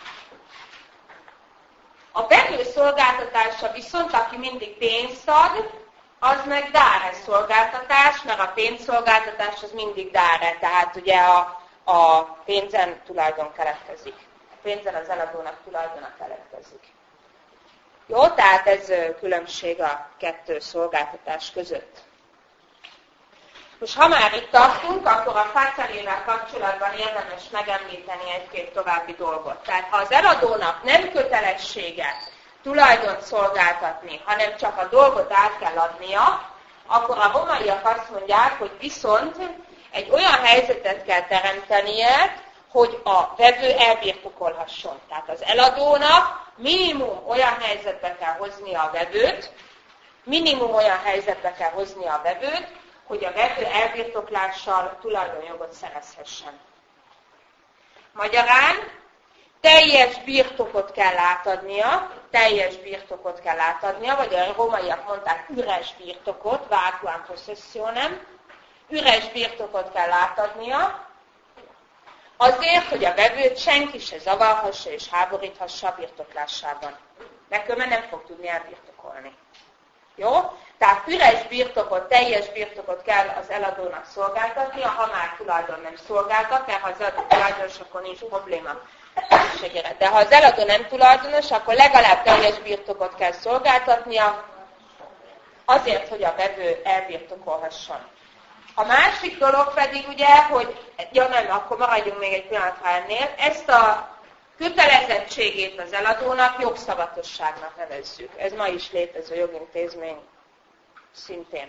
A vevő szolgáltatása viszont, aki mindig pénzt ad, az meg dáre szolgáltatás, mert a pénzszolgáltatás az mindig dáre, tehát ugye a, a pénzen tulajdon keletkezik. A pénzen az eladónak tulajdona keletkezik. Jó, tehát ez különbség a kettő szolgáltatás között. Most ha már itt tartunk, akkor a facerével kapcsolatban érdemes megemlíteni egy-két további dolgot. Tehát ha az eladónak nem kötelessége tulajdont szolgáltatni, hanem csak a dolgot át kell adnia, akkor a rómaiak azt mondják, hogy viszont egy olyan helyzetet kell teremtenie, hogy a vevő elbirtokolhasson. Tehát az eladónak minimum olyan helyzetbe kell hoznia a vevőt, minimum olyan helyzetbe kell hoznia a vevőt, hogy a vevő elbirtoklással tulajdonjogot szerezhessen. Magyarán teljes birtokot kell átadnia, teljes birtokot kell átadnia, vagy a rómaiak mondták üres birtokot, vacuam possessionem, üres birtokot kell átadnia, azért, hogy a vevőt senki se zavarhassa és háboríthassa a birtoklásában. Mert különben nem fog tudni elbirtokolni. Jó? Tehát üres birtokot, teljes birtokot kell az eladónak szolgáltatnia, ha már tulajdon nem szolgáltat, mert ha az eladó tulajdonos, akkor nincs probléma. De ha az eladó nem tulajdonos, akkor legalább teljes birtokot kell szolgáltatnia, azért, hogy a vevő elbirtokolhasson. A másik dolog pedig ugye, hogy, ja nem, akkor maradjunk még egy pillanatra ennél, ezt a kötelezettségét az eladónak jogszavatosságnak nevezzük. Ez ma is létező jogintézmény szintén.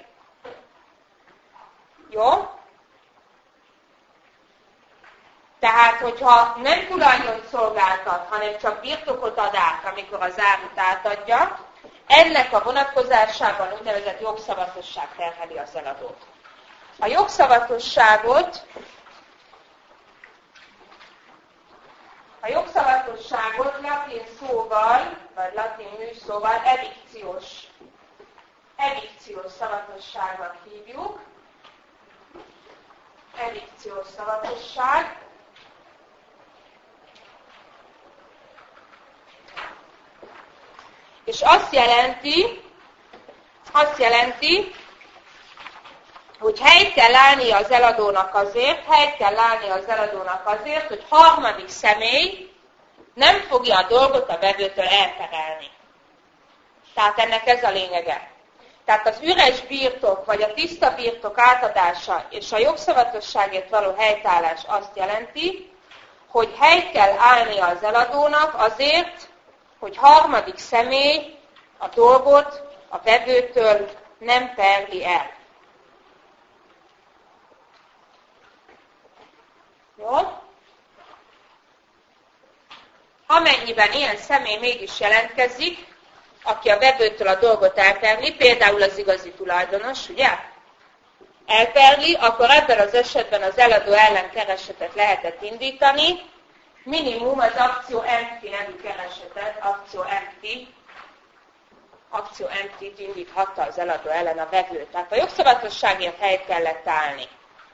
Jó? Tehát, hogyha nem tulajdont szolgáltat, hanem csak birtokot ad át, amikor az árut átadja, ennek a vonatkozásában úgynevezett jogszavatosság terheli az eladót. A jogszavatosságot A jogszavatosságot latin szóval, vagy latin műszóval evicciós, evicciós szavatosságnak hívjuk. Evicciós szavatosság. És azt jelenti, azt jelenti, hogy helyt kell állni az eladónak azért, helyt kell állni az eladónak azért, hogy harmadik személy nem fogja a dolgot a vevőtől elterelni. Tehát ennek ez a lényege. Tehát az üres birtok, vagy a tiszta birtok átadása és a jogszavatosságért való helytállás azt jelenti, hogy helyt kell állni az eladónak azért, hogy harmadik személy a dolgot a vevőtől nem perli el. Jó? Amennyiben ilyen személy mégis jelentkezik, aki a vevőtől a dolgot elperli, például az igazi tulajdonos, ugye? Elperli, akkor ebben az esetben az eladó ellen keresetet lehetett indítani, minimum az akció empty nevű keresetet, akció empty, akció empty-t indíthatta az eladó ellen a vevő. Tehát a jogszavatosságért helyt kellett állni.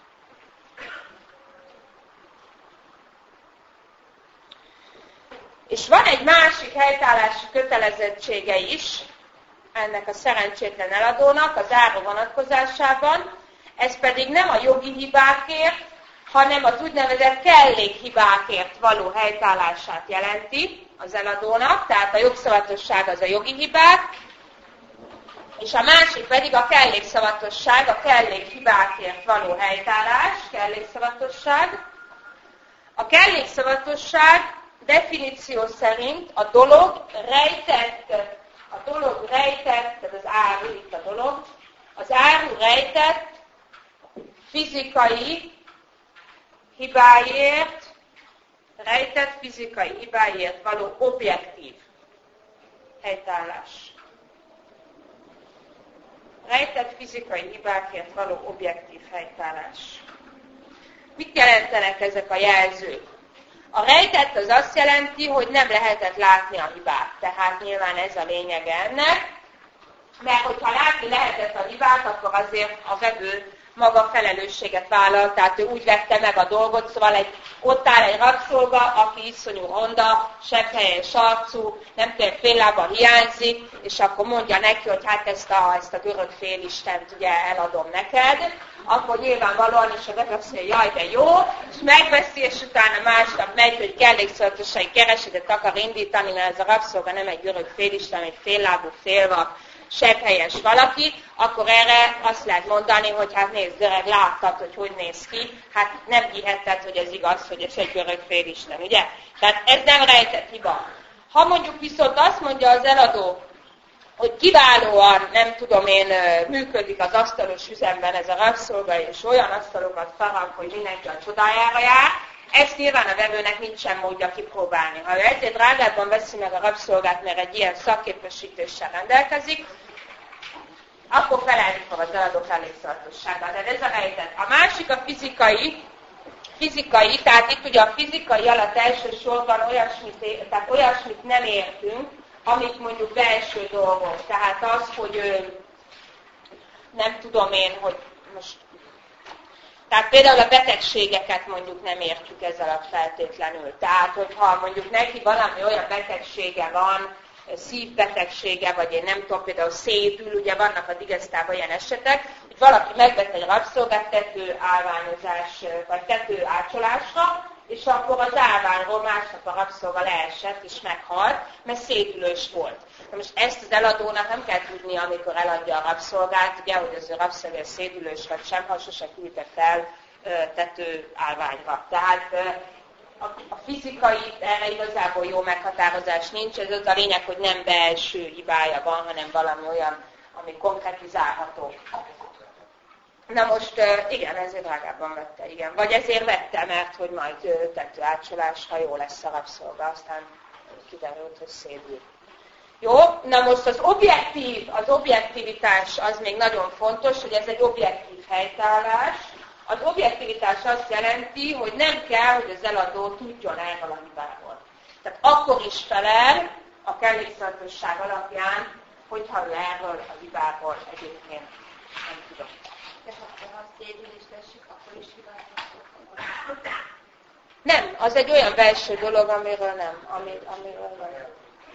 És van egy másik helytállási kötelezettsége is ennek a szerencsétlen eladónak az áru vonatkozásában, ez pedig nem a jogi hibákért, hanem az úgynevezett kellékhibákért való helytállását jelenti az eladónak, tehát a jogszavatosság az a jogi hibák, és a másik pedig a kellékszavatosság, a kellékhibákért való helytállás, kellékszavatosság. A kellékszavatosság definíció szerint a dolog rejtett, a dolog rejtett, tehát az áru, itt a dolog, az áru rejtett fizikai hibáért, rejtett fizikai hibáért való objektív helytállás. Rejtett fizikai hibákért való objektív helytállás. Mit jelentenek ezek a jelzők? A rejtett az azt jelenti, hogy nem lehetett látni a hibát. Tehát nyilván ez a lényege ennek, mert hogyha látni lehetett a hibát, akkor azért a vevő maga felelősséget vállal, tehát ő úgy vette meg a dolgot, szóval egy, ott áll egy rabszolga, aki iszonyú ronda, sebhelyes arcú, nem tudom, fél lába hiányzik, és akkor mondja neki, hogy hát ezt a, ezt a görög félistent ugye eladom neked, akkor nyilvánvalóan is a vevő azt mondja, jaj, de jó, és megveszi, és utána másnap megy, hogy kellékszolgatosai keresetet akar indítani, mert ez a rabszolga nem egy görög félisten, egy féllábú, félvak, sebhelyes valaki, akkor erre azt lehet mondani, hogy hát nézd, öreg, láttad, hogy hogy néz ki, hát nem hihetted, hogy ez igaz, hogy ez egy görög félisten, ugye? Tehát ez nem rejtett hiba. Ha mondjuk viszont azt mondja az eladó, hogy kiválóan, nem tudom én, működik az asztalos üzemben ez a rabszolga, és olyan asztalokat farag, hogy mindenki a csodájára jár, ezt nyilván a vevőnek nincsen módja kipróbálni. Ha ő egyszer drágábban veszi meg a rabszolgát, mert egy ilyen szakképesítéssel rendelkezik, akkor felelni fog az eladó kellékszolgatossággal. Tehát ez a helyzet. A másik a fizikai fizikai, tehát itt ugye a fizikai alatt elsősorban olyasmit, tehát olyasmit nem értünk, amit mondjuk belső dolgok. Tehát az, hogy nem tudom én, hogy most... Tehát például a betegségeket mondjuk nem értjük ez alatt feltétlenül. Tehát, hogyha mondjuk neki valami olyan betegsége van, szívbetegsége, vagy én nem tudom, például szédül, ugye vannak a digesztában ilyen esetek, hogy valaki megvett egy rabszolgát tető állványozás, vagy tető ácsolásra, és akkor az állványról másnap a rabszolga leesett, és meghalt, mert szédülős volt. Na most ezt az eladónak nem kell tudni, amikor eladja a rabszolgát, ugye, hogy az ő rabszolga szédülős vagy sem, ha sose küldte fel tető állványra. Tehát a fizikai, erre igazából jó meghatározás nincs, ez az a lényeg, hogy nem belső hibája van, hanem valami olyan, ami konkretizálható. Na most, igen, ezért drágábban vette, igen. Vagy ezért vette, mert hogy majd tető átcsolás, ha jó lesz a rabszolga, aztán kiderült, hogy szédül. Jó, na most az objektív, az objektivitás az még nagyon fontos, hogy ez egy objektív helytállás. Az objektivitás azt jelenti, hogy nem kell, hogy az eladó tudjon erről a hibáról. Tehát akkor is felel a kellékszatosság alapján, hogyha ő erről a hibáról egyébként nem tudom.
De ha azt szédül is tessük, akkor is hibáról.
Nem, az egy olyan belső dolog, amiről nem, amit, amiről nem.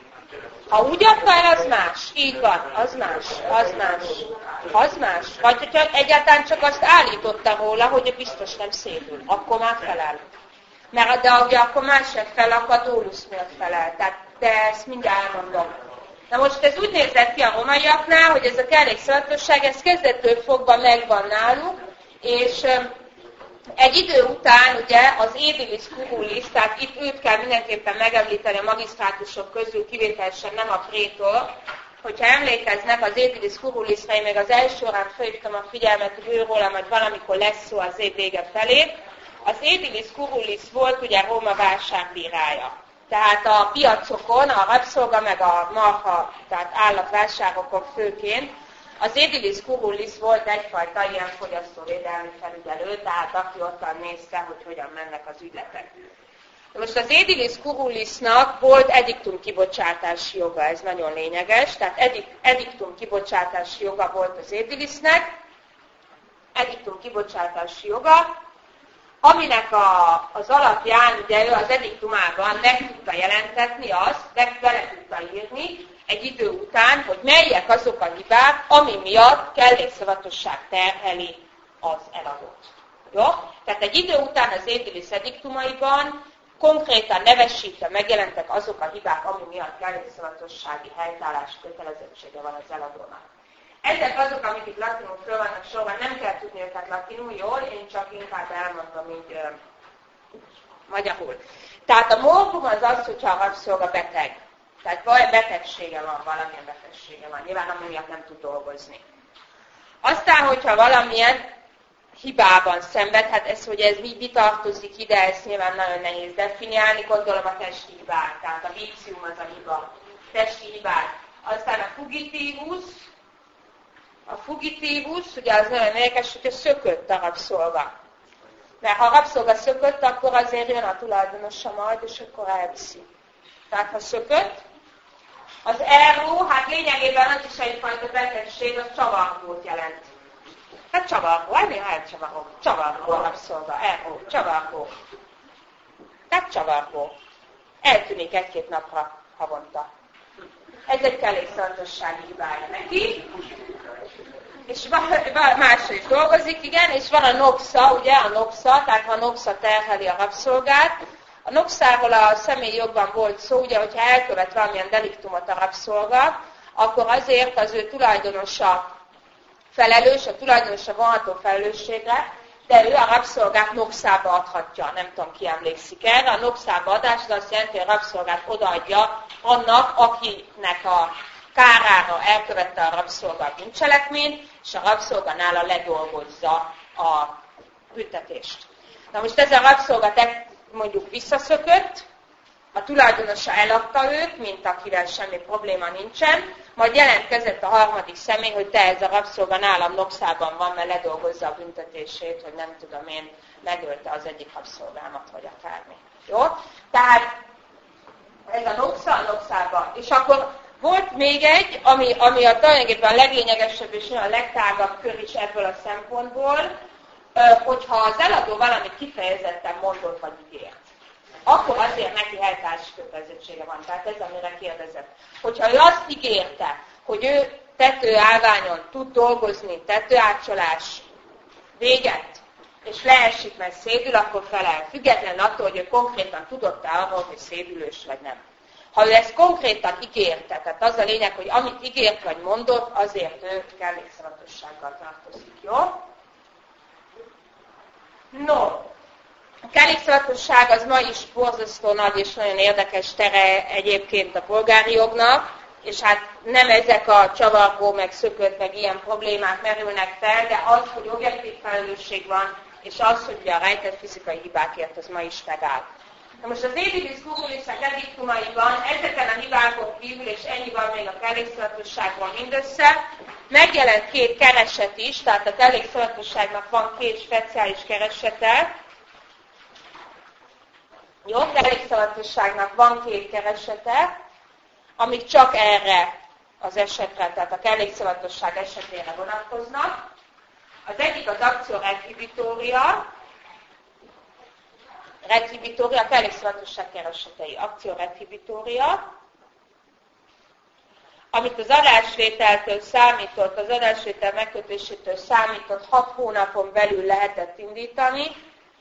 Ha úgy adta el, az más. Így van, az más, az más, az más. Vagy hogyha egyáltalán csak azt állította róla, hogy biztos nem szédül, akkor már felel. Mert de ugye akkor másért fel, akkor a dólusz miatt felel. Tehát, de ezt mindjárt elmondom. Na most ez úgy nézett ki a romaiaknál, hogy ez a kellékszavatosság, ez kezdettől fogva megvan náluk, és egy idő után ugye az edilis curulis, tehát itt őt kell mindenképpen megemlíteni a magisztrátusok közül, kivételesen nem a prétor. Hogyha emlékeznek az edilis curulisra, én még az első órán felhívtam a figyelmet, hogy őróla majd valamikor lesz szó az év vége felé. Az edilis curulis volt ugye Róma válságbírája. Tehát a piacokon, a rabszolga meg a marha, tehát állatvásárokon főként, az edilis curulis volt egyfajta ilyen fogyasztóvédelmi felügyelő, tehát aki ottan nézte, hogy hogyan mennek az ügyletek. Most az edilis curulisnak volt ediktum kibocsátási joga, ez nagyon lényeges, tehát ediktum kibocsátási joga volt az edilisnek, ediktum kibocsátási joga, aminek a, az alapján ugye ő az ediktumában meg tudta jelentetni azt, meg bele tudta írni egy idő után, hogy melyek azok a hibák, ami miatt kellékszavatosság terheli az eladót. Jó? Tehát egy idő után az edilis ediktumaiban konkrétan nevesítve megjelentek azok a hibák, ami miatt kellékszavatossági helytállás kötelezettsége van az eladónak. Ezek azok, amik itt latinul föl vannak sorban, nem kell tudni őket latinul jól, én csak inkább elmondom így ö, magyarul. Tehát a morbum az az, hogyha a rabszolga beteg. Tehát vagy betegsége van, valamilyen betegsége van, nyilván ami miatt nem tud dolgozni. Aztán, hogyha valamilyen hibában szenved, hát ez, hogy ez mi tartozik ide, ezt nyilván nagyon nehéz definiálni, gondolom a testi hibák, tehát a vicium az a hiba, testi hibák. Aztán a fugitívus, a fugitívus, ugye az nagyon érdekes, hogyha szökött a rabszolga. Mert ha a rabszolga szökött, akkor azért jön a tulajdonosa majd, és akkor elviszi. Tehát ha szökött, az erró, hát lényegében az is egyfajta betegség, az csavargót jelent. Hát csavargó, ennél elcsavargó, csavargó a rabszolga, erró, csavargó. Tehát csavargó. Eltűnik egy-két napra havonta. Ez egy kellékszatossági hibája neki. És másra is dolgozik, igen, és van a noxa, ugye, a noxa, tehát ha a noxa terheli a rabszolgát. A noxáról a személyi jogban volt szó, ugye, hogyha elkövet valamilyen deliktumot a rabszolga, akkor azért az ő tulajdonosa felelős, a tulajdonosa vonható felelősségre, de ő a rabszolgát noxába adhatja, nem tudom, ki emlékszik erre. A noxába adás az azt jelenti, hogy a rabszolgát odaadja annak, akinek a kárára elkövette a rabszolga a bűncselekményt, és a rabszolga nála ledolgozza a büntetést. Na most ez a rabszolga mondjuk visszaszökött, a tulajdonosa eladta őt, mint akivel semmi probléma nincsen, majd jelentkezett a harmadik személy, hogy te ez a rabszolga nálam Noxában van, mert ledolgozza a büntetését, hogy nem tudom én, megölte az egyik rabszolgámat, vagy akármi. Jó? Tehát ez a Noxa, a Noxában. És akkor volt még egy, ami, ami a tulajdonképpen a leglényegesebb és a legtágabb kör is ebből a szempontból, hogyha az eladó valamit kifejezetten mondott vagy ígért, akkor azért neki helytársi kötelezettsége van. Tehát ez, amire kérdezett. Hogyha ő azt ígérte, hogy ő tetőállványon tud dolgozni, tetőátcsolás véget, és leesik, mert szédül, akkor felel. Független attól, hogy ő konkrétan tudott-e arról, hogy szédülős vagy nem. Ha ő ezt konkrétan ígérte, tehát az a lényeg, hogy amit ígért vagy mondott, azért ő kellékszavatossággal tartozik. Jó? No, a kellékszavatosság az ma is borzasztó nagy és nagyon érdekes tere egyébként a polgári jognak, és hát nem ezek a csavargó, meg szökött, meg ilyen problémák merülnek fel, de az, hogy objektív felelősség van, és az, hogy a rejtett fizikai hibákért, az ma is megáll. Na most az Édilis Kukuliszak ediktumaiban ezeken a hibákon kívül, és ennyi van még a kellékszavatosságban mindössze, megjelent két kereset is, tehát a kellékszavatosságnak van két speciális keresete. Jó, a kellékszavatosságnak van két keresete, amik csak erre az esetre, tehát a kellékszavatosság esetére vonatkoznak. Az egyik az actio retributoria, retributoria, a kellékszavatosság keresetei, actio retributoria, amit az adásvételtől számított, az adásvétel megkötésétől számított hat hónapon belül lehetett indítani.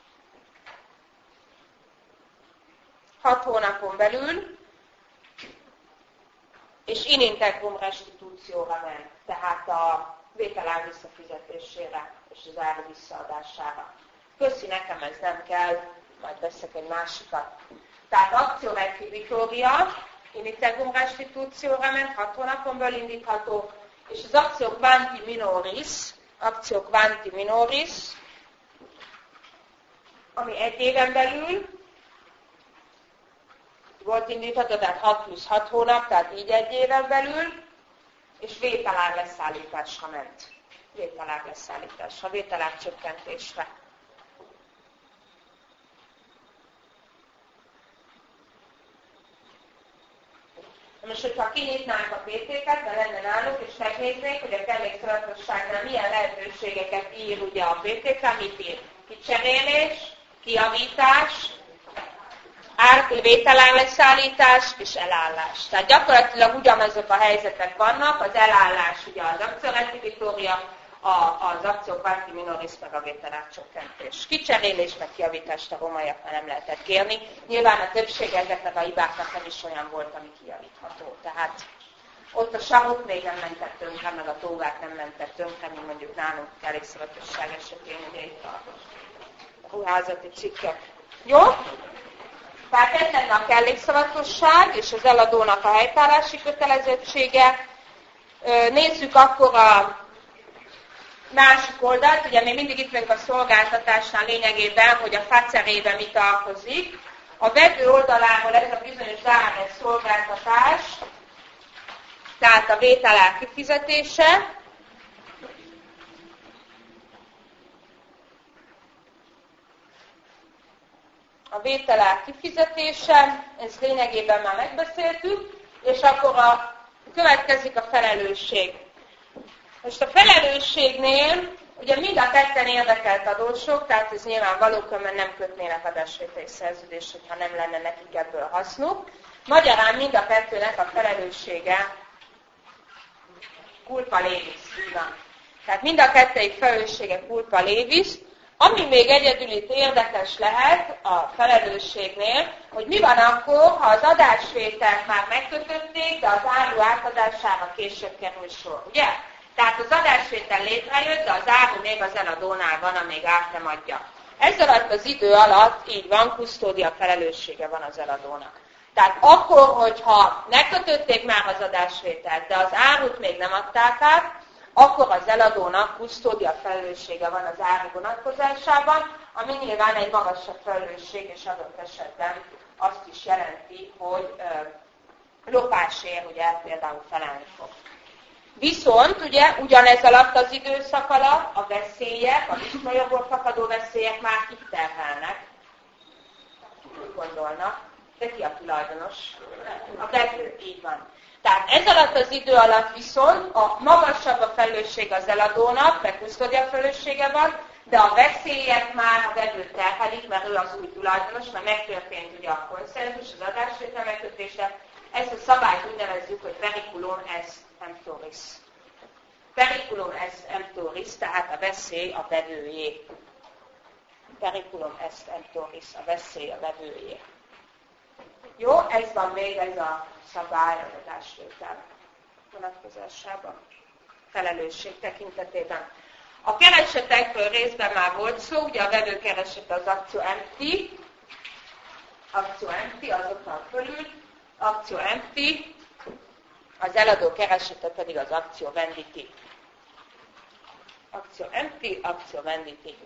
hat hónapon belül, és in integrum restitúcióra ment, tehát a vételár visszafizetésére és az áru visszaadására. Köszi, nekem ez nem kell, majd veszek egy másikat. Tehát actio retributoria, in integrum restitúcióra ment, hat hónapon belül indítható, és az actio quanti minoris, actio quanti minoris, ami egy éven belül volt indítható, tehát hat plusz hat hónap, tehát így egy éven belül, és vételár leszállításra ment. Vételár leszállításra, vételár csökkentésre. Most, hogyha kinyitnánk a pé té-ket, mert lenne náluk, és megnéznék, hogy a kellékszavatosságnál milyen lehetőségeket ír ugye a pé té-ká, mit ír? Kicserélés, kijavítás, vételár leszállítás és elállás. Tehát gyakorlatilag ugyanazok a helyzetek vannak, az elállás ugye az actio retributoria, az actio quanti minoris meg a vételár csökkentés. Kicserélés meg kijavítást a rómaiaknál nem lehetett kérni. Nyilván a többség ezeknek a hibáknak nem is olyan volt, ami kijavítható. Tehát ott a sarok még nem mentett tönkre, meg a tógák nem mentett tönkre, mint mondjuk nálunk kellékszavatosság esetén, ugye itt a ruházati cikkek. Jó? Tehát ez lenne a kellékszavatosság és az eladónak a helytállási kötelezettsége. Nézzük akkor a másik oldalt, ugye még mindig itt vagyunk a szolgáltatásnál lényegében, hogy a facerében mi tartozik. A vevő oldaláról ez a bizonyos zárás szolgáltatás, tehát a vételár kifizetése. A vételár kifizetése, ezt lényegében már megbeszéltük, és akkor a, következik a felelősség. Most a felelősségnél, ugye mind a ketten érdekelt adósok, tehát ez nyilvánvaló, mert nem kötnének adásvételi szerződést, hogyha nem lenne nekik ebből hasznuk. Magyarán mind a kettőnek a felelőssége culpa levis. Tehát mind a kettőik felelőssége culpa levis. Ami még egyedül itt érdekes lehet a felelősségnél, hogy mi van akkor, ha az adásvételt már megkötötték, de az áru átadására később kerül sor, ugye? Tehát az adásvétel létrejött, de az áru még az eladónál van, amíg át nem adja. Ez alatt az idő alatt, így van, kusztódia felelőssége van az eladónak. Tehát akkor, hogyha megkötötték már az adásvételt, de az árut még nem adták át, akkor az eladónak kusztódia felelőssége van az áru vonatkozásában, ami nyilván egy magasabb felelősség, és adott esetben azt is jelenti, hogy ö, lopásért ugye például felelni fog. Viszont ugye ugyanez alatt az időszak alatt a veszélyek, a vizsgajogból fakadó veszélyek már kit terhelnek, gondolnak, de ki a tulajdonos? A vevő, így van. Tehát ez alatt az idő alatt viszont a magasabb a felelősség az eladónak, meg kusztódia felelőssége van, de a veszélyek már a vevőt terhelik, mert ő az új tulajdonos, mert megtörtént ugye a konszenzus, az adásvétel megkötése. Ezt a szabályt úgy nevezzük, hogy periculum est emptoris. Periculum est emptoris, tehát a veszély a vevőjé. Periculum est emptoris, a veszély a vevőjé. Jó, ez van még, ez a szabály az adásvétel vonatkozásában, felelősség tekintetében. A keresetekről részben már volt szó, ugye a vevő keresete az akció empty, akció empty, az ott van fölül, akció empty, az eladó keresete pedig az akció venditi. Akció empty, akció venditi.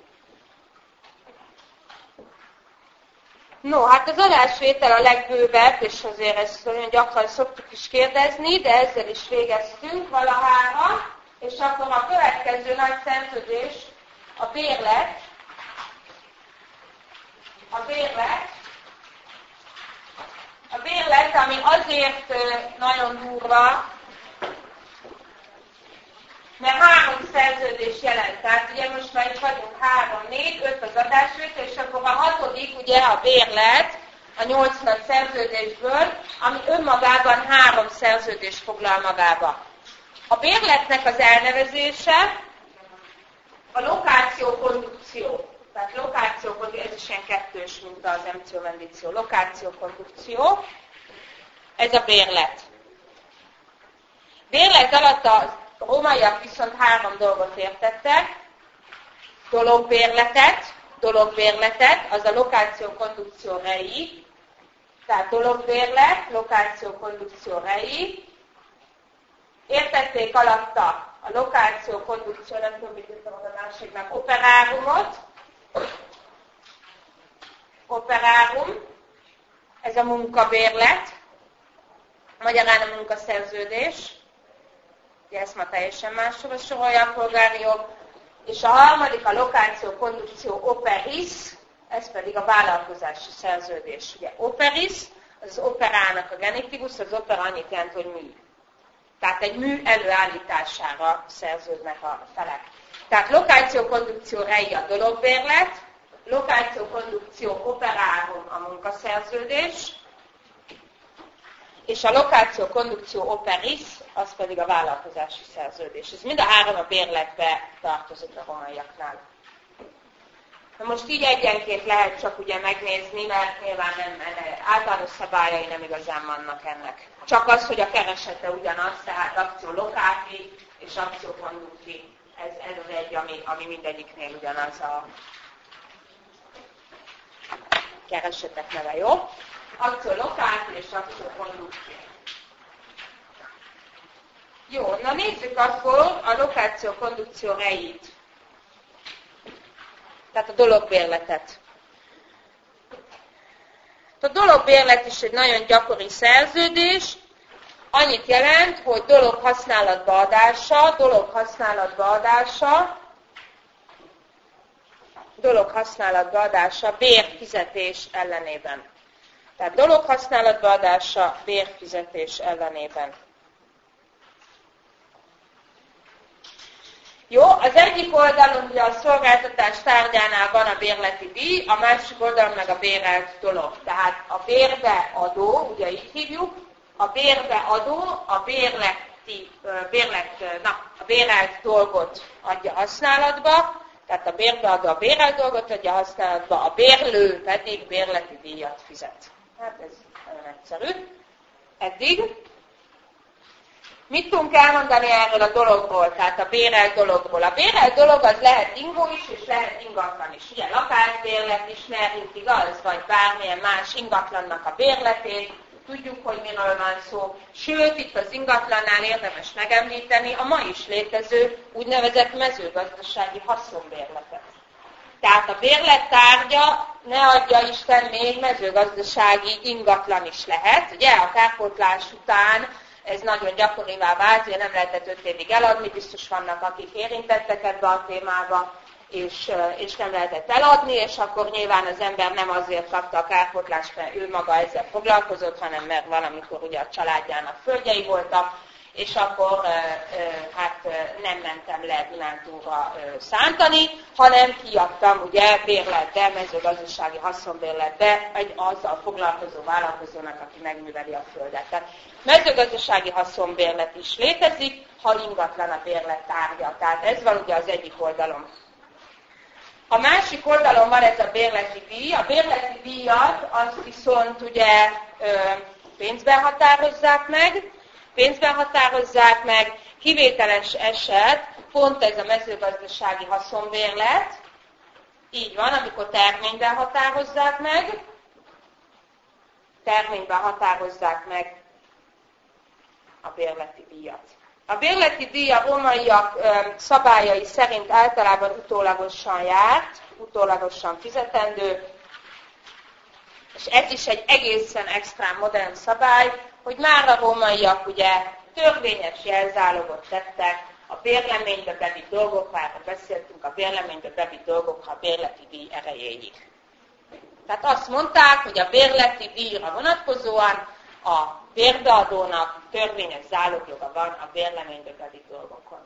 No, hát az adásvétel a legbővebb, és azért ezt nagyon gyakran szoktuk is kérdezni, de ezzel is végeztünk valahára, és akkor a következő nagy szerződés a bérlet, a bérlet, a bérlet, ami azért nagyon durva, mert három szerződés jelent. Tehát ugye most már itt vagyunk három, négy, öt az adásvétel, és akkor a hatodik ugye a bérlet a nyolc nagy szerződésből, ami önmagában három szerződés foglal magába. A bérletnek az elnevezése a lokáció-kondukció. Tehát lokáció-kondukció, ez is ilyen kettős, mint az empció-vendíció. Lokáció-kondukció, ez a bérlet. Bérlet alatt a rómaiak viszont három dolgot értettek. Dologbérletet, dologbérletet, az a lokáció-kondukció rei, tehát dologbérlet, lokáció-kondukció rei. Értették alatta a lokáció-kondukció, nem tudom, mit írtam a másiknak, operárumot, operárum, ez a munkabérlet, magyarán a munkaszerződés, ugye ezt ma teljesen máshova sorolja a polgári jog, és a harmadik a lokáció-kondukció operis, ez pedig a vállalkozási szerződés. Ugye operis, az operának a genitivus, az opera annyit jelent, hogy mű. Tehát egy mű előállítására szerződnek a felek. Tehát lokáció-kondukció rei a dologbérlet, lokáció-kondukció operárum a munkaszerződés, és a lokáció-kondukció operis, az pedig a vállalkozási szerződés. Ez mind a három a bérletbe tartozik a romaiaknál. Na most így egyenként lehet csak ugye megnézni, mert nyilván nem, általános szabályai nem igazán vannak ennek. Csak az, hogy a keresete ugyanaz, tehát akció lokáti és akció kondukti. Ez, ez az egy, ami, ami mindegyiknél ugyanaz a keresetek neve, jó? Akció lokáti és akció kondukti. Jó, na nézzük akkor a lokáció-kondukció reit. Tehát a dologbérletet. A dologbérlet is egy nagyon gyakori szerződés. Annyit jelent, hogy dolog használatba adása, dolog használatba adása, dolog használatba adása bérfizetés ellenében. Tehát dolog használatba adása bérfizetés ellenében. Jó, az egyik oldalon ugye a szolgáltatás tárgyánál van a bérleti díj, a másik oldalon meg a bérelt dolog. Tehát a bérbe adó, ugye így hívjuk, a bérbe adó a bérleti, bérlet, na, a bérelt dolgot adja használatba, tehát a bérbeadó a bérelt dolgot adja használatba, a bérlő pedig bérleti díjat fizet. Hát ez nagyon egyszerű. Eddig. Mit tudunk elmondani erről a dologból, tehát a bérelt dologból? A bérelt dolog az lehet ingó is, és lehet ingatlan is. Ugye lakásbérlet ismerjük, igaz? Vagy bármilyen más ingatlannak a bérletét. Tudjuk, hogy miről van szó. Sőt, itt az ingatlannál érdemes megemlíteni a ma is létező úgynevezett mezőgazdasági haszonbérletet. Tehát a bérlet tárgya, ne adja Isten, még mezőgazdasági ingatlan is lehet. Ugye a kárpótlás után ez nagyon gyakorivá vált, ugye nem lehetett öt évig eladni, biztos vannak, akik érintettek ebbe a témába, és, és nem lehetett eladni, és akkor nyilván az ember nem azért kapta a kárpótlást, mert ő maga ezzel foglalkozott, hanem mert valamikor ugye a családjának földjei voltak, és akkor hát nem mentem le Dunántúlra szántani, hanem kiadtam ugye bérletbe, mezőgazdasági haszonbérletbe egy azzal foglalkozó vállalkozónak, aki megműveli a földet. Tehát mezőgazdasági haszonbérlet is létezik, ha ingatlan a bérlet tárgya. Tehát ez van ugye az egyik oldalon. A másik oldalon van ez a bérleti díj. A bérleti díjat azt viszont ugye pénzben határozzák meg, pénzben határozzák meg, kivételes eset, pont ez a mezőgazdasági haszonbérlet, így van, amikor terményben határozzák meg, terményben határozzák meg a bérleti díjat. A bérleti díj a rómaiak szabályai szerint általában utólagosan járt, utólagosan fizetendő, és ez is egy egészen extrém modern szabály, hogy már a rómaiak ugye törvényes jelzálogot tettek a bérleménybe bevitt dolgokra, hát beszéltünk a bérleménybe bevitt dolgokra a bérleti díj erejéig. Tehát azt mondták, hogy a bérleti díjra vonatkozóan a bérbeadónak törvényes zálogjoga van a bérleménybe bevitt dolgokon.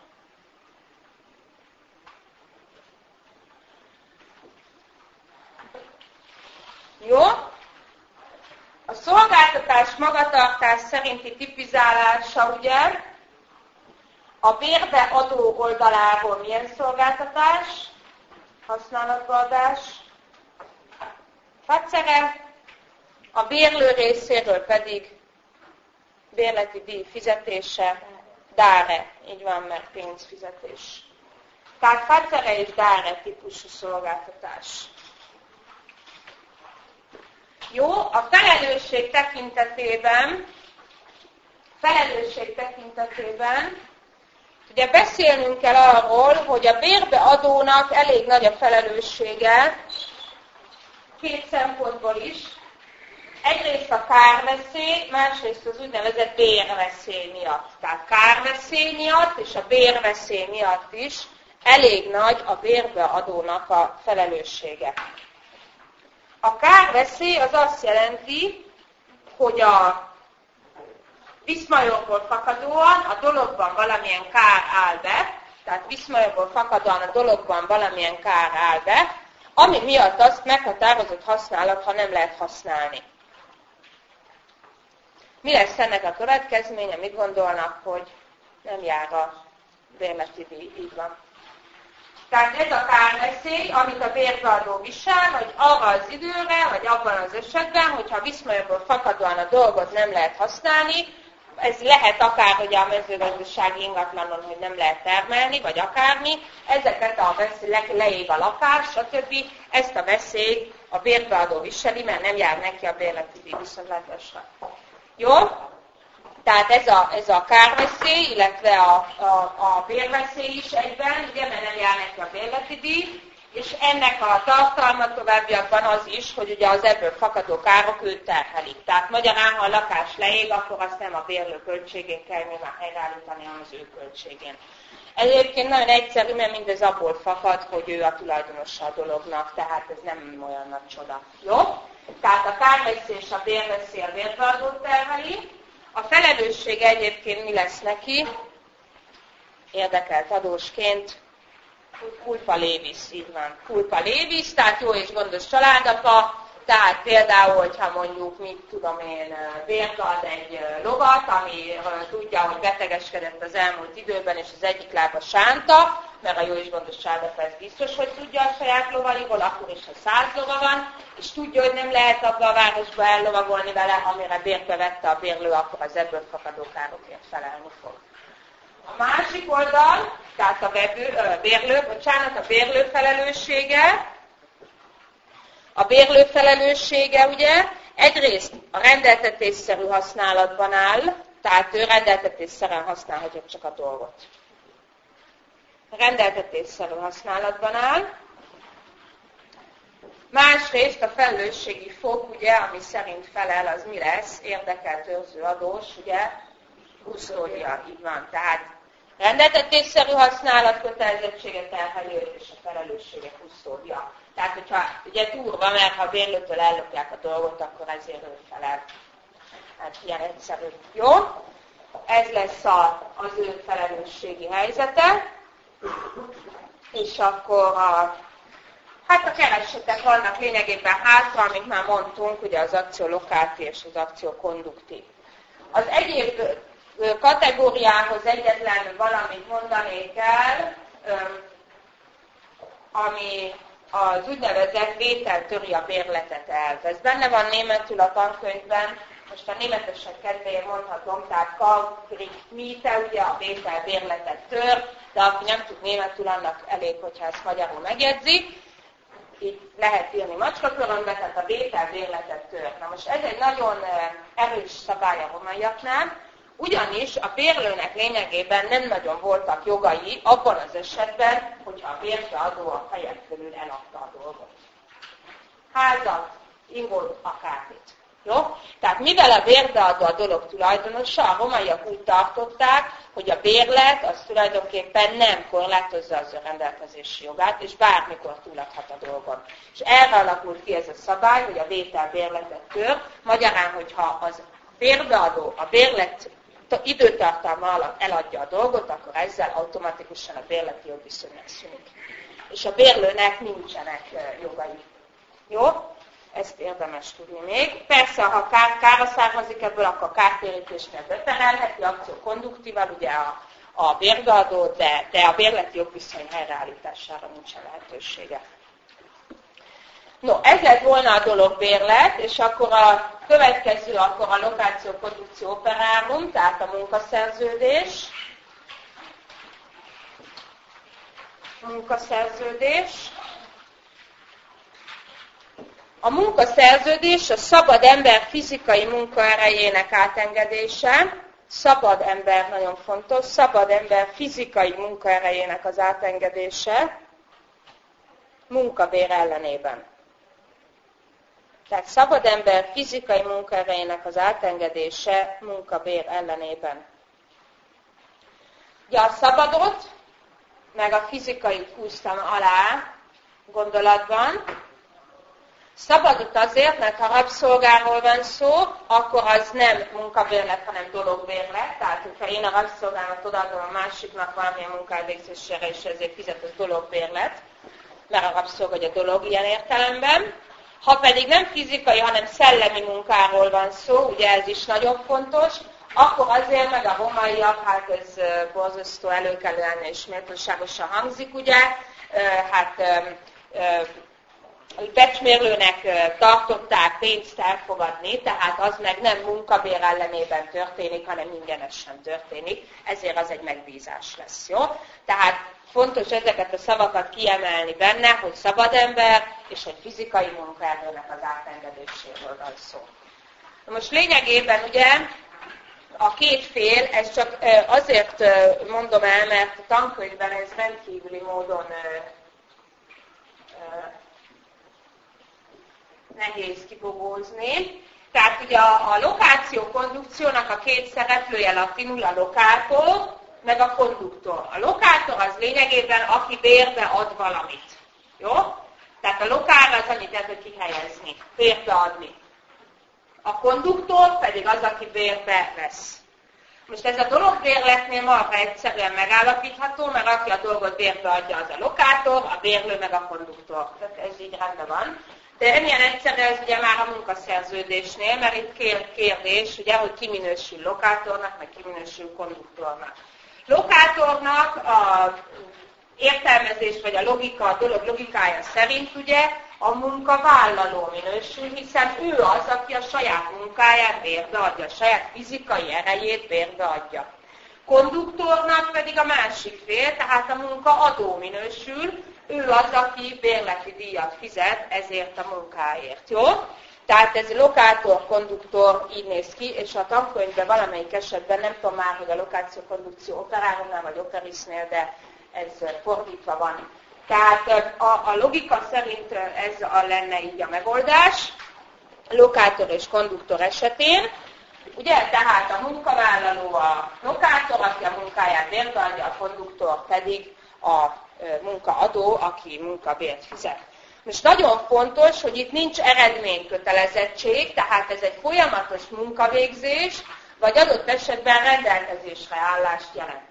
Jó? A szolgáltatás magatartás szerinti tipizálása ugye a bérbeadó oldaláról milyen szolgáltatás, használatbaadás, facere, a bérlő részéről pedig bérleti díj fizetése, dáre, így van, mert pénzfizetés. Tehát facere és dáre típusú szolgáltatás. Jó, a felelősség tekintetében, felelősség tekintetében, ugye beszélnünk kell arról, hogy a bérbeadónak elég nagy a felelőssége, két szempontból is. Egyrészt a kárveszély, másrészt az úgynevezett bérveszély miatt. Tehát kárveszély miatt és a bérveszély miatt is elég nagy a bérbeadónak a felelőssége. A kárveszély az azt jelenti, hogy a viszmajokból fakadóan a dologban valamilyen kár áll be, tehát viszmajokból fakadóan a dologban valamilyen kár áll be, ami miatt azt meghatározott használat, ha nem lehet használni. Mi lesz ennek a következménye? Mit gondolnak, hogy nem jár a bérleti díj? Így van. Tehát ez a kárveszély, amit a bérbeadó visel, hogy arra az időre, vagy abban az esetben, hogyha viszmajokból fakadóan a dolgot nem lehet használni, ez lehet akár, hogy a mezőgazdasági ingatlanon, hogy nem lehet termelni, vagy akármi, ezeket a veszély, le, leég a lakás, stb. Ezt a veszélyt a bérbeadó viseli, mert nem jár neki a bérleti díj viszontlátásra. Jó? Tehát ez a, ez a kárveszély, illetve a, a, a bérveszély is egyben, ugye, mert nem jár neki a bérleti díj, és ennek a tartalma továbbiakban az is, hogy ugye az ebből fakadó károk őt terhelik. Tehát magyarán, ha a lakás leég, akkor azt nem a bérlő költségén kell nyilván helyreállítani, hanem az ő költségén. Egyébként nagyon egyszerű, mert mindez abból fakad, hogy ő a tulajdonosa a dolognak, tehát ez nem olyan nagy csoda. Jó? Tehát a kárveszély és a bérveszély a bérbeadót terheli. A felelősség egyébként mi lesz neki? Érdekelt adósként. Culpa levis, így van. Culpa levis, tehát jó és gondos családapa. Tehát például, hogyha mondjuk, mit tudom én, bérbead egy lovat, ami tudja, hogy betegeskedett az elmúlt időben, és az egyik lába sánta, mert a jó és gondos családapa ez biztos, hogy tudja a saját lovaiból, akkor is, ha száz lova van, és tudja, hogy nem lehet abba a városba ellovagolni vele, amire bérbe vette a bérlő, akkor az ebből fakadó károkért felelni fog. A másik oldal, tehát a bérlő, bérlő, bocsánat, a bérlő felelőssége, a bérlő felelőssége ugye egyrészt a rendeltetésszerű használatban áll, tehát ő rendeltetésszerűen használhatja csak a dolgot. A rendeltetésszerű használatban áll. Másrészt a felelősségi fok, ugye, ami szerint felel, az mi lesz? Érdekelt őrző adós, ugye, kusztódia, így van. Tehát rendeltetésszerű használat, kötelezettséget terhelő és a felelőssége kusztódia. Tehát, hogyha ugye durva, mert ha a bérlőtől ellopják a dolgot, akkor ezért ő felel. Hát ilyen egyszerű. Jó? Ez lesz a, az ő felelősségi helyzete. És akkor a, hát a keresetek vannak lényegében hátra, amit már mondtunk, ugye az akció lokálti és az akció konduktív. Az egyéb kategóriához egyetlen valamit mondanék el, ami az úgynevezett vétel töri a bérletet elv. Ez benne van németül a tankönyvben, most a németesek kedvéért mondhatom, tehát Kaufricht Miete, ugye a vétel bérletet tör, de aki nem tud németül, annak elég, hogyha ezt magyarul megjegyzi. Így lehet írni macskakörömbe, tehát a vétel bérletet tör. Na most ez egy nagyon erős szabály a romaiaknál, ugyanis a bérlőnek lényegében nem nagyon voltak jogai abban az esetben, hogyha a bérbeadó a fejen fölül eladta a dolgot. Házat, ingot, akármit. Jó? Tehát mivel a bérbeadó a dolog tulajdonosa, a romaiak úgy tartották, hogy a bérlet az tulajdonképpen nem korlátozza az ő rendelkezési jogát, és bármikor túladhat a dolgon. És erre alakult ki ez a szabály, hogy a vétel bérletet tör, magyarán, hogyha az bérbeadó a bérlet időtartalma alatt eladja a dolgot, akkor ezzel automatikusan a bérleti jogviszony megszűnik. És a bérlőnek nincsenek jogai. Jó? Ezt érdemes tudni még. Persze, ha kár, kára származik ebből, akkor kártérítésnél beperelheti akció konduktíval, ugye a, a bérbeadó, de, de a bérleti jogviszony helyreállítására nincsen lehetősége. No, ez lett volna a dolog bérlet, és akkor a következő akkor a lokáció produkció operárum, tehát a munkaszerződés. Munkaszerződés. A munkaszerződés a szabad ember fizikai munkaerejének átengedése. Szabad ember, nagyon fontos, szabad ember fizikai munkaerejének az átengedése munkabér ellenében. Tehát szabad ember fizikai munkaerejének az átengedése munkabér ellenében. Ugye a szabadot, meg a fizikait húztam alá gondolatban. Szabadot azért, mert ha rabszolgáról van szó, akkor az nem munkabérlet, hanem dologbérlet. Tehát, hogyha én a rabszolgámat odaadom a másiknak valamilyen munkálvégzésére, és ezért fizet, az dologbérlet, mert a rabszolga a dolog ilyen értelemben. Ha pedig nem fizikai, hanem szellemi munkáról van szó, ugye ez is nagyon fontos, akkor azért meg a romaiak, hát ez borzasztó előkelően és méltóságosan hangzik, ugye, hát becsmérlőnek tartották pénzt elfogadni, tehát az meg nem munkabér ellenében történik, hanem ingyenesen történik, ezért az egy megbízás lesz, jó? Tehát fontos ezeket a szavakat kiemelni benne, hogy szabad ember, és hogy fizikai munkaerőnek az átengedéséről van szó. Most lényegében ugye a két fél, ez csak azért mondom el, mert a tankönyvben ez rendkívüli módon nehéz kibogózni. Tehát ugye a, a lokáció kondukciónak a két szereplője latinul a lokátor, meg a konduktor. A lokátor az lényegében, aki bérbe ad valamit. Jó? Tehát a lokár az annyit jelent, hogy kihelyezni, bérbe adni. A konduktor pedig az, aki bérbe vesz. Most ez a dologbérletnél marha egyszerűen megállapítható, mert aki a dolgot bérbe adja, az a lokátor, a bérlő meg a konduktor. Tehát ez így rendben van. De ennyien egyszerű ez ugye már a munkaszerződésnél, mert itt kérdés, ugye, hogy ki minősül lokátornak, meg ki minősül konduktornak. Lokátornak a értelmezés vagy a logika, a dolog logikája szerint ugye a munkavállaló minősül, hiszen ő az, aki a saját munkáját bérbe adja, a saját fizikai erejét bérbe adja. Konduktornak pedig a másik fél, tehát a munkaadó minősül, ő az, aki bérleti díjat fizet ezért a munkáért, jó? Tehát ez lokátor, konduktor így néz ki, és a tankönyvben valamelyik esetben, nem tudom már, hogy a lokáció, kondukció operárumnál vagy operisznél, de ez fordítva van Tehát a, a logika szerint ez a, lenne így a megoldás, lokátor és konduktor esetén. Ugye, tehát a munkavállaló a lokátor, aki a munkáját bérbe adja, a konduktor pedig a munkaadó, aki munkabért fizet. Most nagyon fontos, hogy itt nincs eredménykötelezettség, tehát ez egy folyamatos munkavégzés, vagy adott esetben rendelkezésre állást jelent.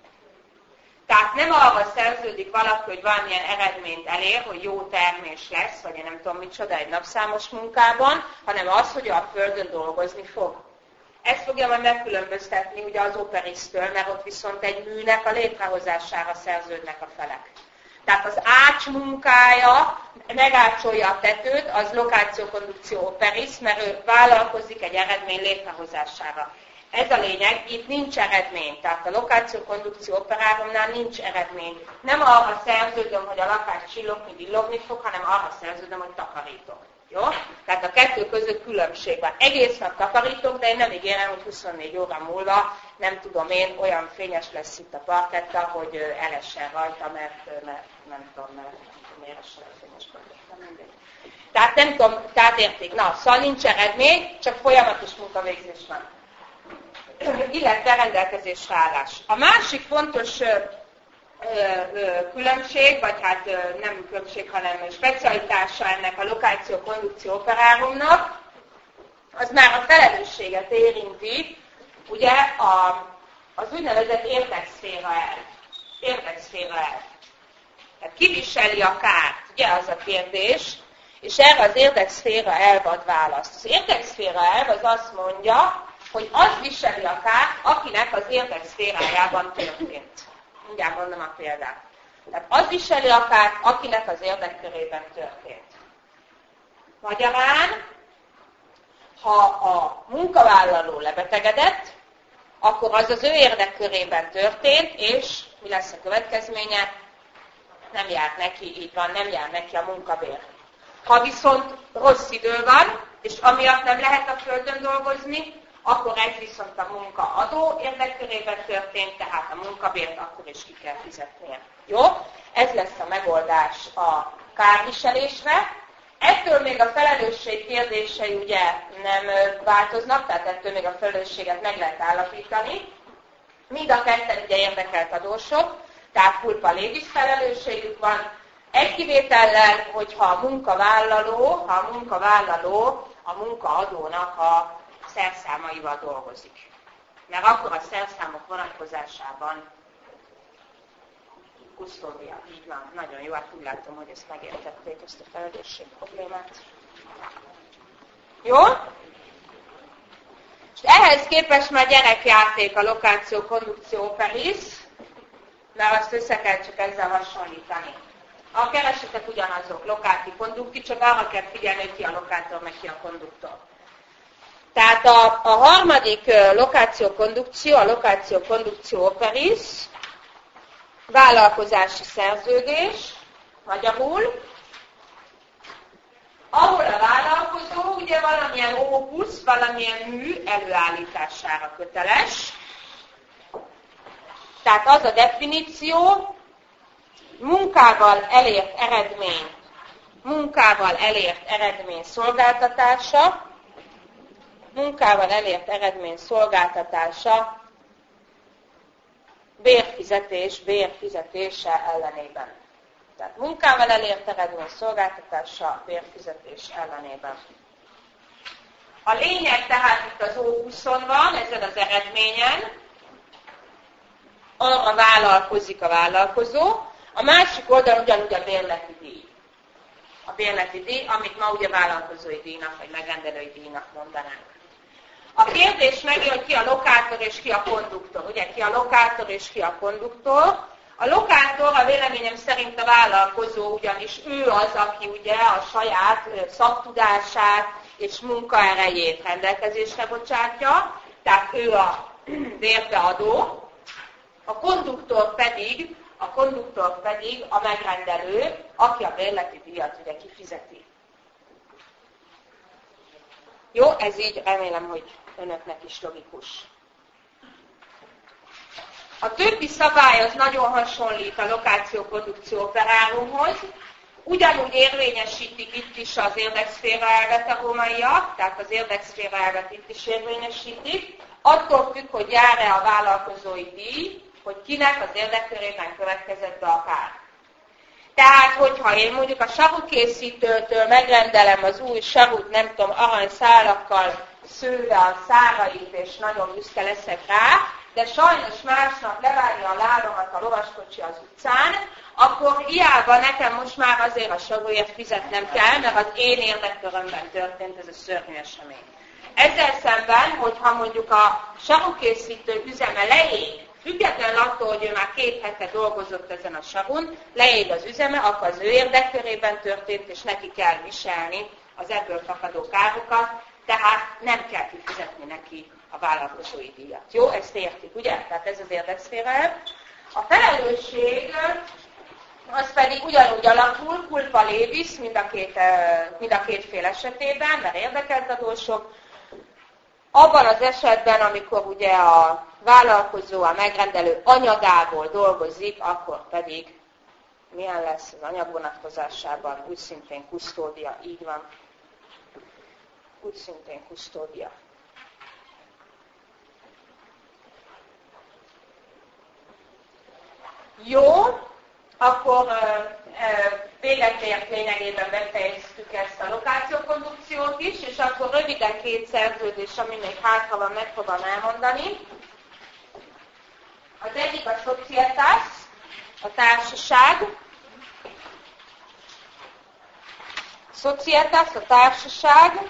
Tehát nem arra szerződik valaki, hogy valamilyen eredményt elér, hogy jó termés lesz, vagy én nem tudom micsoda egy napszámos munkában, hanem az, hogy a földön dolgozni fog. Ezt fogja majd megkülönböztetni ugye az operisztől, mert ott viszont egy műnek a létrehozására szerződnek a felek. Tehát az ács munkája, megácsolja a tetőt, az lokáció, kondukció, operisz, mert ő vállalkozik egy eredmény létrehozására. Ez a lényeg, itt nincs eredmény, tehát a lokáció, kondukció, operáromnál nincs eredmény. Nem arra szerződöm, hogy a lakás csillogni, villogni fog, hanem arra szerződöm, hogy takarítok. Jó? Tehát a kettő között különbség van. Egész nap takarítok, de én nem ígérem, hogy huszonnégy óra múlva, nem tudom én, olyan fényes lesz itt a parketta, hogy elessen rajta, mert, mert nem tudom, mert miért essen a fényes parketta, mindegy. Tehát nem tudom, tehát érték. Na, szóval nincs eredmény, csak folyamatos munkavégzés van. Illetve rendelkezésre állás. A másik fontos ö, ö, különbség, vagy hát ö, nem különbség, hanem specialitása ennek a lokáció, kondukció, operárumnak, az már a felelősséget érinti, ugye a, az úgynevezett érdekszféra elv. Érdekszféra elv. Tehát ki viseli a kárt, ugye az a kérdés, és erre az érdekszféra elv ad választ. Az érdekszféra elv az azt mondja, hogy az viseli a kárt, akinek az érdekszférájában történt. Mindjárt mondom a példát. Tehát az viseli a kárt, akinek az érdekkörében történt. Magyarán, ha a munkavállaló lebetegedett, akkor az az ő érdekkörében történt, és mi lesz a következménye? Nem jár neki, így van, nem jár neki a munkabér. Ha viszont rossz idő van, és amiatt nem lehet a földön dolgozni, akkor ez viszont a munkaadó érdekkörében történt, tehát a munkabért akkor is ki kell fizetnie. Jó? Ez lesz a megoldás a kárviselésre. Ettől még a felelősség kérdései ugye nem változnak, tehát ettől még a felelősséget meg lehet állapítani. Mind a ketten ugye érdekelt adósok, tehát culpa legis felelősségük van. Egy kivétellel, hogyha a munkavállaló, ha a munkavállaló a munkaadónak a szerszámaival dolgozik. Mert akkor a szerszámok vonatkozásában kusztódia, így van, nagyon jó, hát úgy látom, hogy ezt megértették, ezt a felelősség problémát. Jó? És ehhez képest már gyerekjáték a lokáció, kondukció, operisz, mert azt össze kell csak ezzel hasonlítani. A keresetek ugyanazok, lokáti, konduktív, csak arra kell figyelni, hogy ki a lokátor, meg ki a konduktor. Tehát a, a harmadik lokáció-kondukció, a lokáció-kondukció operisz, vállalkozási szerződés, magyarul, ahol a vállalkozó ugye valamilyen ópusz, valamilyen mű előállítására köteles. Tehát az a definíció, munkával elért eredmény, munkával elért eredmény szolgáltatása, munkával elért eredmény szolgáltatása bérfizetés, bérfizetése ellenében. Tehát munkával elért eredmény szolgáltatása bérfizetés ellenében. A lényeg tehát itt az ópuszon van, ezen az eredményen, arra vállalkozik a vállalkozó, a másik oldalon ugyanúgy a bérleti díj. A bérleti díj, amit ma ugye vállalkozói díjnak, vagy megrendelői díjnak mondanánk. A kérdés megint, hogy ki a lokátor és ki a konduktor. Ugye ki a lokátor és ki a konduktor. A lokátor a véleményem szerint a vállalkozó, ugyanis ő az, aki ugye a saját szaktudását és munkaerejét rendelkezésre bocsátja, tehát ő a bérbeadó. A konduktor pedig, a konduktor pedig a megrendelő, aki a bérleti díjat ugye kifizeti. Jó, ez így remélem, hogy önöknek is logikus. A többi szabály az nagyon hasonlít a lokáció-produkció operárumhoz, ugyanúgy érvényesítik itt is az érdekszféra elvet a rómaiak, tehát az érdekszféra elvet itt is érvényesítik, attól függ, hogy jár-e a vállalkozói díj, hogy kinek az érdekkörében következett be a kár. Tehát, hogyha én mondjuk a sarukészítőtől megrendelem az új sarut, nem tudom, aranyszálakkal szőve a szárait, és nagyon büszke leszek rá, de sajnos másnap levárja a lábamat a lovaskocsi az utcán, akkor hiába nekem most már azért a saruért fizetnem kell, mert az én érdekkörömben történt ez a szörnyű esemény. Ezzel szemben, hogyha mondjuk a sarukészítő üzem elején, függetlenül attól, hogy ő már két hete dolgozott ezen a sarun, leég az üzeme, akkor az ő érdekkörében történt, és neki kell viselni az ebből fakadó károkat, tehát nem kell kifizetni neki a vállalkozói díjat. Jó, ezt értik, ugye? Tehát ez az érdekszféra. A felelősség az pedig ugyanúgy alakul, culpa levis, mind a két, mind a két fél esetében, mert érdekelt adósok. Abban az esetben, amikor ugye a vállalkozó a megrendelő anyagából dolgozik, akkor pedig milyen lesz az anyag vonatkozásában? Úgy szintén kusztódia, így van. Úgy szintén kusztódia. Jó, akkor véget ért lényegében befejeztük ezt a lokációkondukciót is, és akkor röviden két szerződés, ami még hátra van, meg fogom elmondani. Az egyik a societas, a társaság. Societas, a társaság.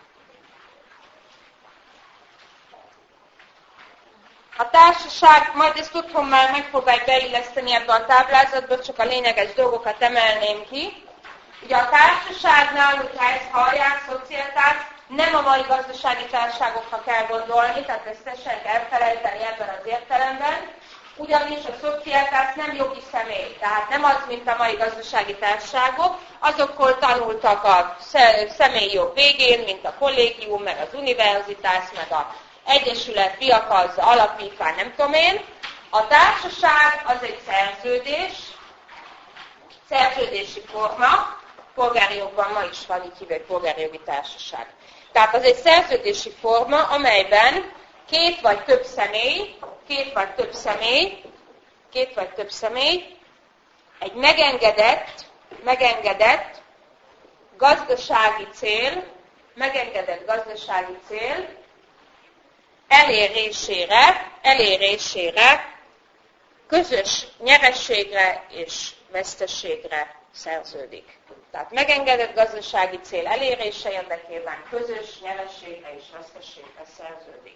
A társaság, majd ezt otthon már megpróbálj beilleszteni ebbe a táblázatba, csak a lényeges dolgokat emelném ki. Ugye a társaságnál, hogyha ezt hallják, szocietás, nem a mai gazdasági társaságokra kell gondolni, tehát ezt tessenek elfelejteni ebben az értelemben, ugyanis a szocietás nem jogi személy, tehát nem az, mint a mai gazdasági társaságok, azokról tanultak a személyi végén, mint a kollégium, meg az univerzitás, meg a egyesület, biakaz, alapítvány, nem tudom én. A társaság az egy szerződés, szerződési forma, polgári jogban ma is van, így hívják polgári jogi társaság. Tehát az egy szerződési forma, amelyben két vagy több személy, két vagy több személy, két vagy több személy egy megengedett, megengedett gazdasági cél, megengedett gazdasági cél elérésére, elérésére, közös nyerességre és veszteségre szerződik. Tehát megengedett gazdasági cél elérése érdekében közös nyerességre és veszteségre szerződik.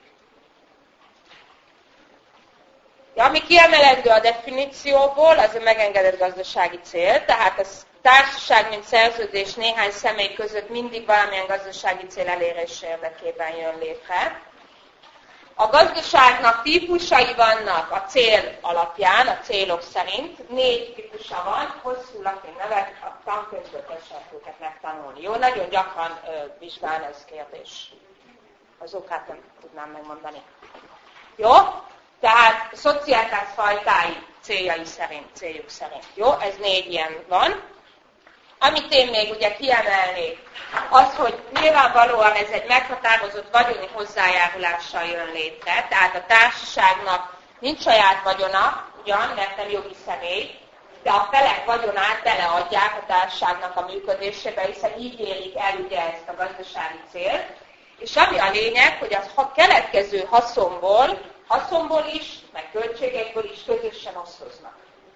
Ja, ami kiemelendő a definícióból, az a megengedett gazdasági cél, tehát a társaság, mint szerződés néhány személy között mindig valamilyen gazdasági cél elérése érdekében jön létre. A gazdaságnak típusai vannak a cél alapján, a célok szerint. Négy típusa van, hosszú latin nevek, a tankönyvből tessék őket megtanulni. Jó, nagyon gyakran ö, vizsgál ez kérdés. Az okát nem tudnám megmondani. Jó? Tehát a szociáltás fajtái céljai szerint, céljuk szerint. Jó? Ez négy ilyen van. Amit én még ugye kiemelnék, az, hogy nyilvánvalóan ez egy meghatározott vagyoni hozzájárulással jön létre, tehát a társaságnak nincs saját vagyona, ugyan, mert nem jogi személy, de a felek vagyonát beleadják a társaságnak a működésébe, hiszen így érik el ugye ezt a gazdasági célt. És ami a lényeg, hogy a keletkező haszonból, haszonból is, meg költségekből is közösen osztoznak.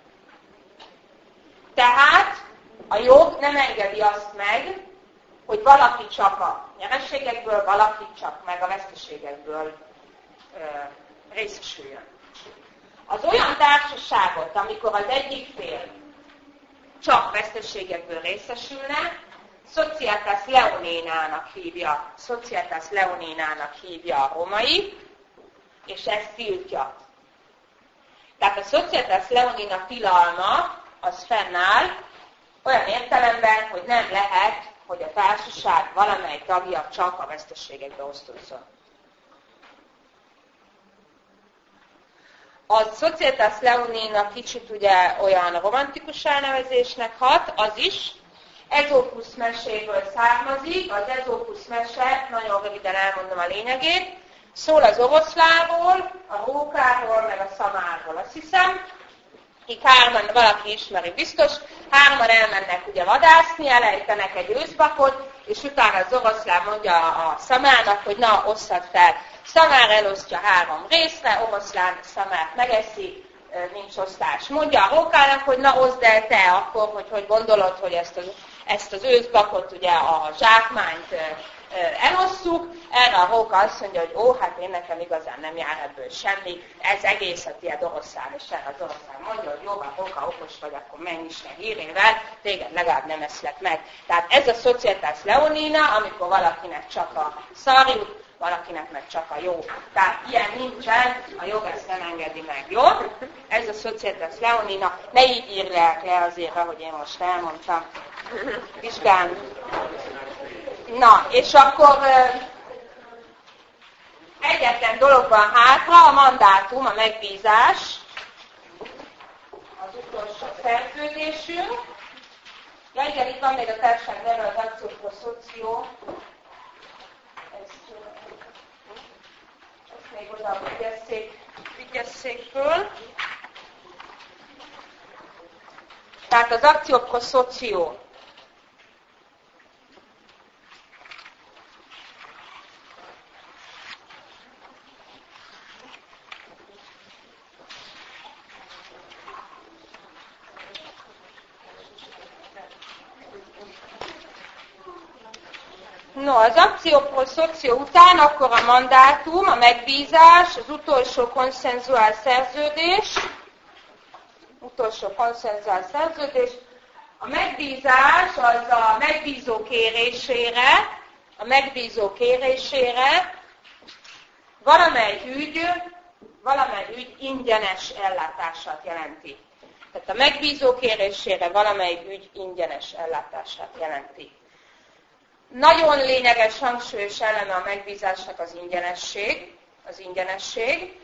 Tehát a jog nem engedi azt meg, hogy valaki csak a nyereségekből, valaki csak meg a veszteségekből ö, részesüljön. Az olyan társaságot, amikor az egyik fél csak veszteségekből részesülne, Societas Leoninának hívja, Societas Leoninának hívja a romai, és ezt tiltja. Tehát a Societas Leonina tilalma az fennáll, olyan értelemben, hogy nem lehet, hogy a társaság valamely tagja csak a veszteségekbe osztozzon. A Societas Leonina kicsit ugye olyan romantikus elnevezésnek hat, az is Ezopusz meséből származik. Az Ezopusz mese, nagyon röviden elmondom a lényegét, szól az oroszláról, a rókáról, meg a szamárról, azt hiszem. Akik hárman, valaki ismeri biztos, hárman elmennek ugye vadászni, elejtenek egy őszbakot, és utána az oroszlán mondja a szamárnak, hogy na, osszad fel. Szamár elosztja három részre, oroszlán szamárt megeszi, nincs osztás. Mondja a rókának, hogy na, oszd el te akkor, hogy hogy gondolod, hogy ezt az, ezt az őszbakot, ugye a zsákmányt elosszuk. Erre a róka azt mondja, hogy ó, hát én nekem igazán nem jár ebből semmi, ez egész a tiéd oroszlán, és erre az oroszlán mondja, hogy jó, van, róka, okos vagy, akkor menj Isten hírével, téged legalább nem eszlek meg. Tehát ez a Societas Leonina, amikor valakinek csak a szar jut, valakinek meg csak a jó. Tehát ilyen nincsen, a jog ezt nem engedi meg, jó? Ez a Societas Leonina, ne így írják le azért, ahogy én most elmondtam. Vizsgálni. Na, és akkor egyetlen dolog van hátra, a mandátum, a megbízás, az utolsó szerződésünk. Ja, igen, itt van még a társaság neve, az Actio pro Socio. Ezt, ezt még oda vigyesszék, vigyesszék föl. Tehát az Actio pro Socio. No, az Actio pro Socio után akkor a mandátum, a megbízás, az utolsó konszenzuál szerződés, utolsó konszenzuál szerződés. A megbízás az a megbízó kérésére, a megbízó kérésére valamely ügy, valamely ügy ingyenes ellátását jelenti. Tehát a megbízó kérésére valamely ügy ingyenes ellátását jelenti. Nagyon lényeges, hangsúlyos eleme a megbízásnak az ingyenesség. Az ingyenesség.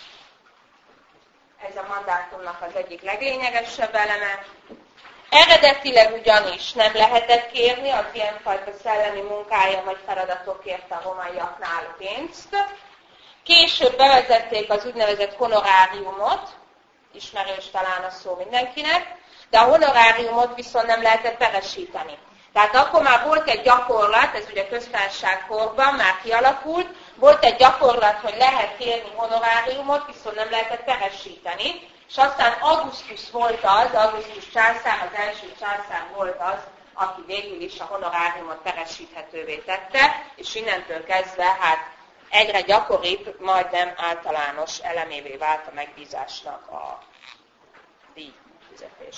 Ez a mandátumnak az egyik leglényegesebb eleme. Eredetileg ugyanis nem lehetett kérni az ilyenfajta szellemi munkája vagy feladatokért a romaiaknál pénzt. Később bevezették az úgynevezett honoráriumot, ismerős talán a szó mindenkinek, de a honoráriumot viszont nem lehetett peresíteni. Tehát akkor már volt egy gyakorlat, ez ugye köztársaságkorban már kialakult, volt egy gyakorlat, hogy lehet kérni honoráriumot, viszont nem lehetett peresíteni, és aztán Augustus volt az, Augustus császár, az első császár volt az, aki végül is a honoráriumot peresíthetővé tette, és innentől kezdve hát egyre gyakoribb, majdnem általános elemévé vált a megbízásnak a díjfizetés.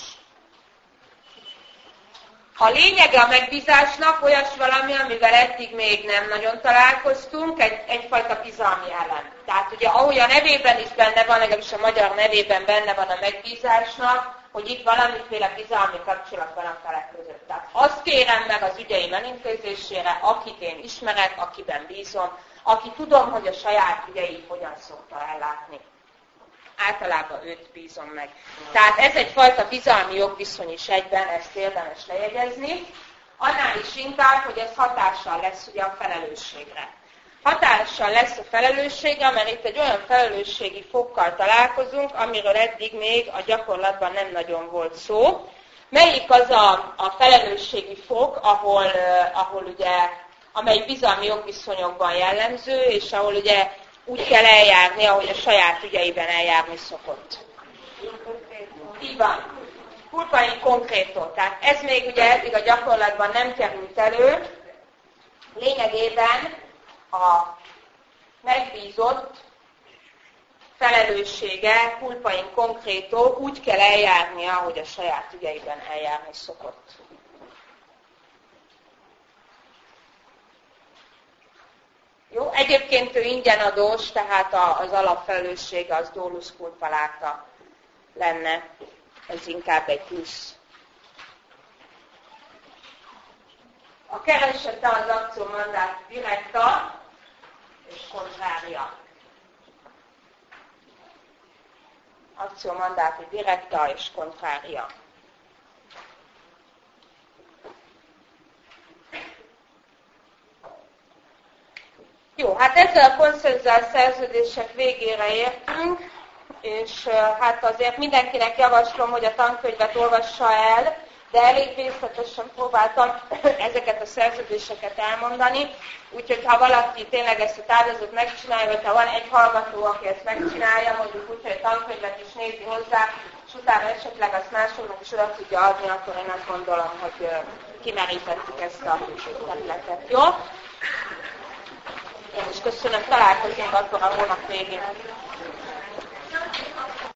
A lényege a megbízásnak olyas valami, amivel eddig még nem nagyon találkoztunk, egy, egyfajta bizalmi elem. Tehát ugye ahogy a nevében is benne van, legalábbis a magyar nevében benne van a megbízásnak, hogy itt valamiféle bizalmi kapcsolat van a felek között. Tehát azt kérem meg az ügyeim elintézésére, akit én ismerek, akiben bízom, aki tudom, hogy a saját ügyeit hogyan szokta ellátni. Általában őt bízom meg. Tehát ez egyfajta bizalmi jogviszony is egyben, ezt érdemes lejegyezni. Annál is inkább, hogy ez hatással lesz ugye a felelősségre. Hatással lesz a felelősségre, mert itt egy olyan felelősségi fokkal találkozunk, amiről eddig még a gyakorlatban nem nagyon volt szó. Melyik az a, a felelősségi fok, ahol, uh, ahol ugye, amely bizalmi jogviszonyokban jellemző, és ahol ugye úgy kell eljárni, ahogy a saját ügyeiben eljárni szokott. Így van. Culpa in concreto. Tehát ez még ugye eddig a gyakorlatban nem került elő. Lényegében a megbízott felelőssége culpa in concreto úgy kell eljárnia, ahogy a saját ügyeiben eljárni szokott. Jó, egyébként ő ingyenadós, tehát az alapfelelőssége az dolus culpa lata lenne. Ez inkább egy plusz. A keresete az actio mandatum directa és contraria. actio mandati directa és contraria. Jó, hát ezzel a konszenzuális szerződések végére értünk, és hát azért mindenkinek javaslom, hogy a tankönyvet olvassa el, de elég részletesen próbáltam ezeket a szerződéseket elmondani, úgyhogy ha valaki tényleg ezt a táblázat megcsinálja, vagy ha van egy hallgató, aki ezt megcsinálja, mondjuk úgy, hogy a tankönyvet is nézi hozzá, és utána esetleg azt másoknak is oda tudja adni, akkor én azt gondolom, hogy kimerítettük ezt a területet. Jó? Én is köszönöm, találkozunk akkor a hónap végén.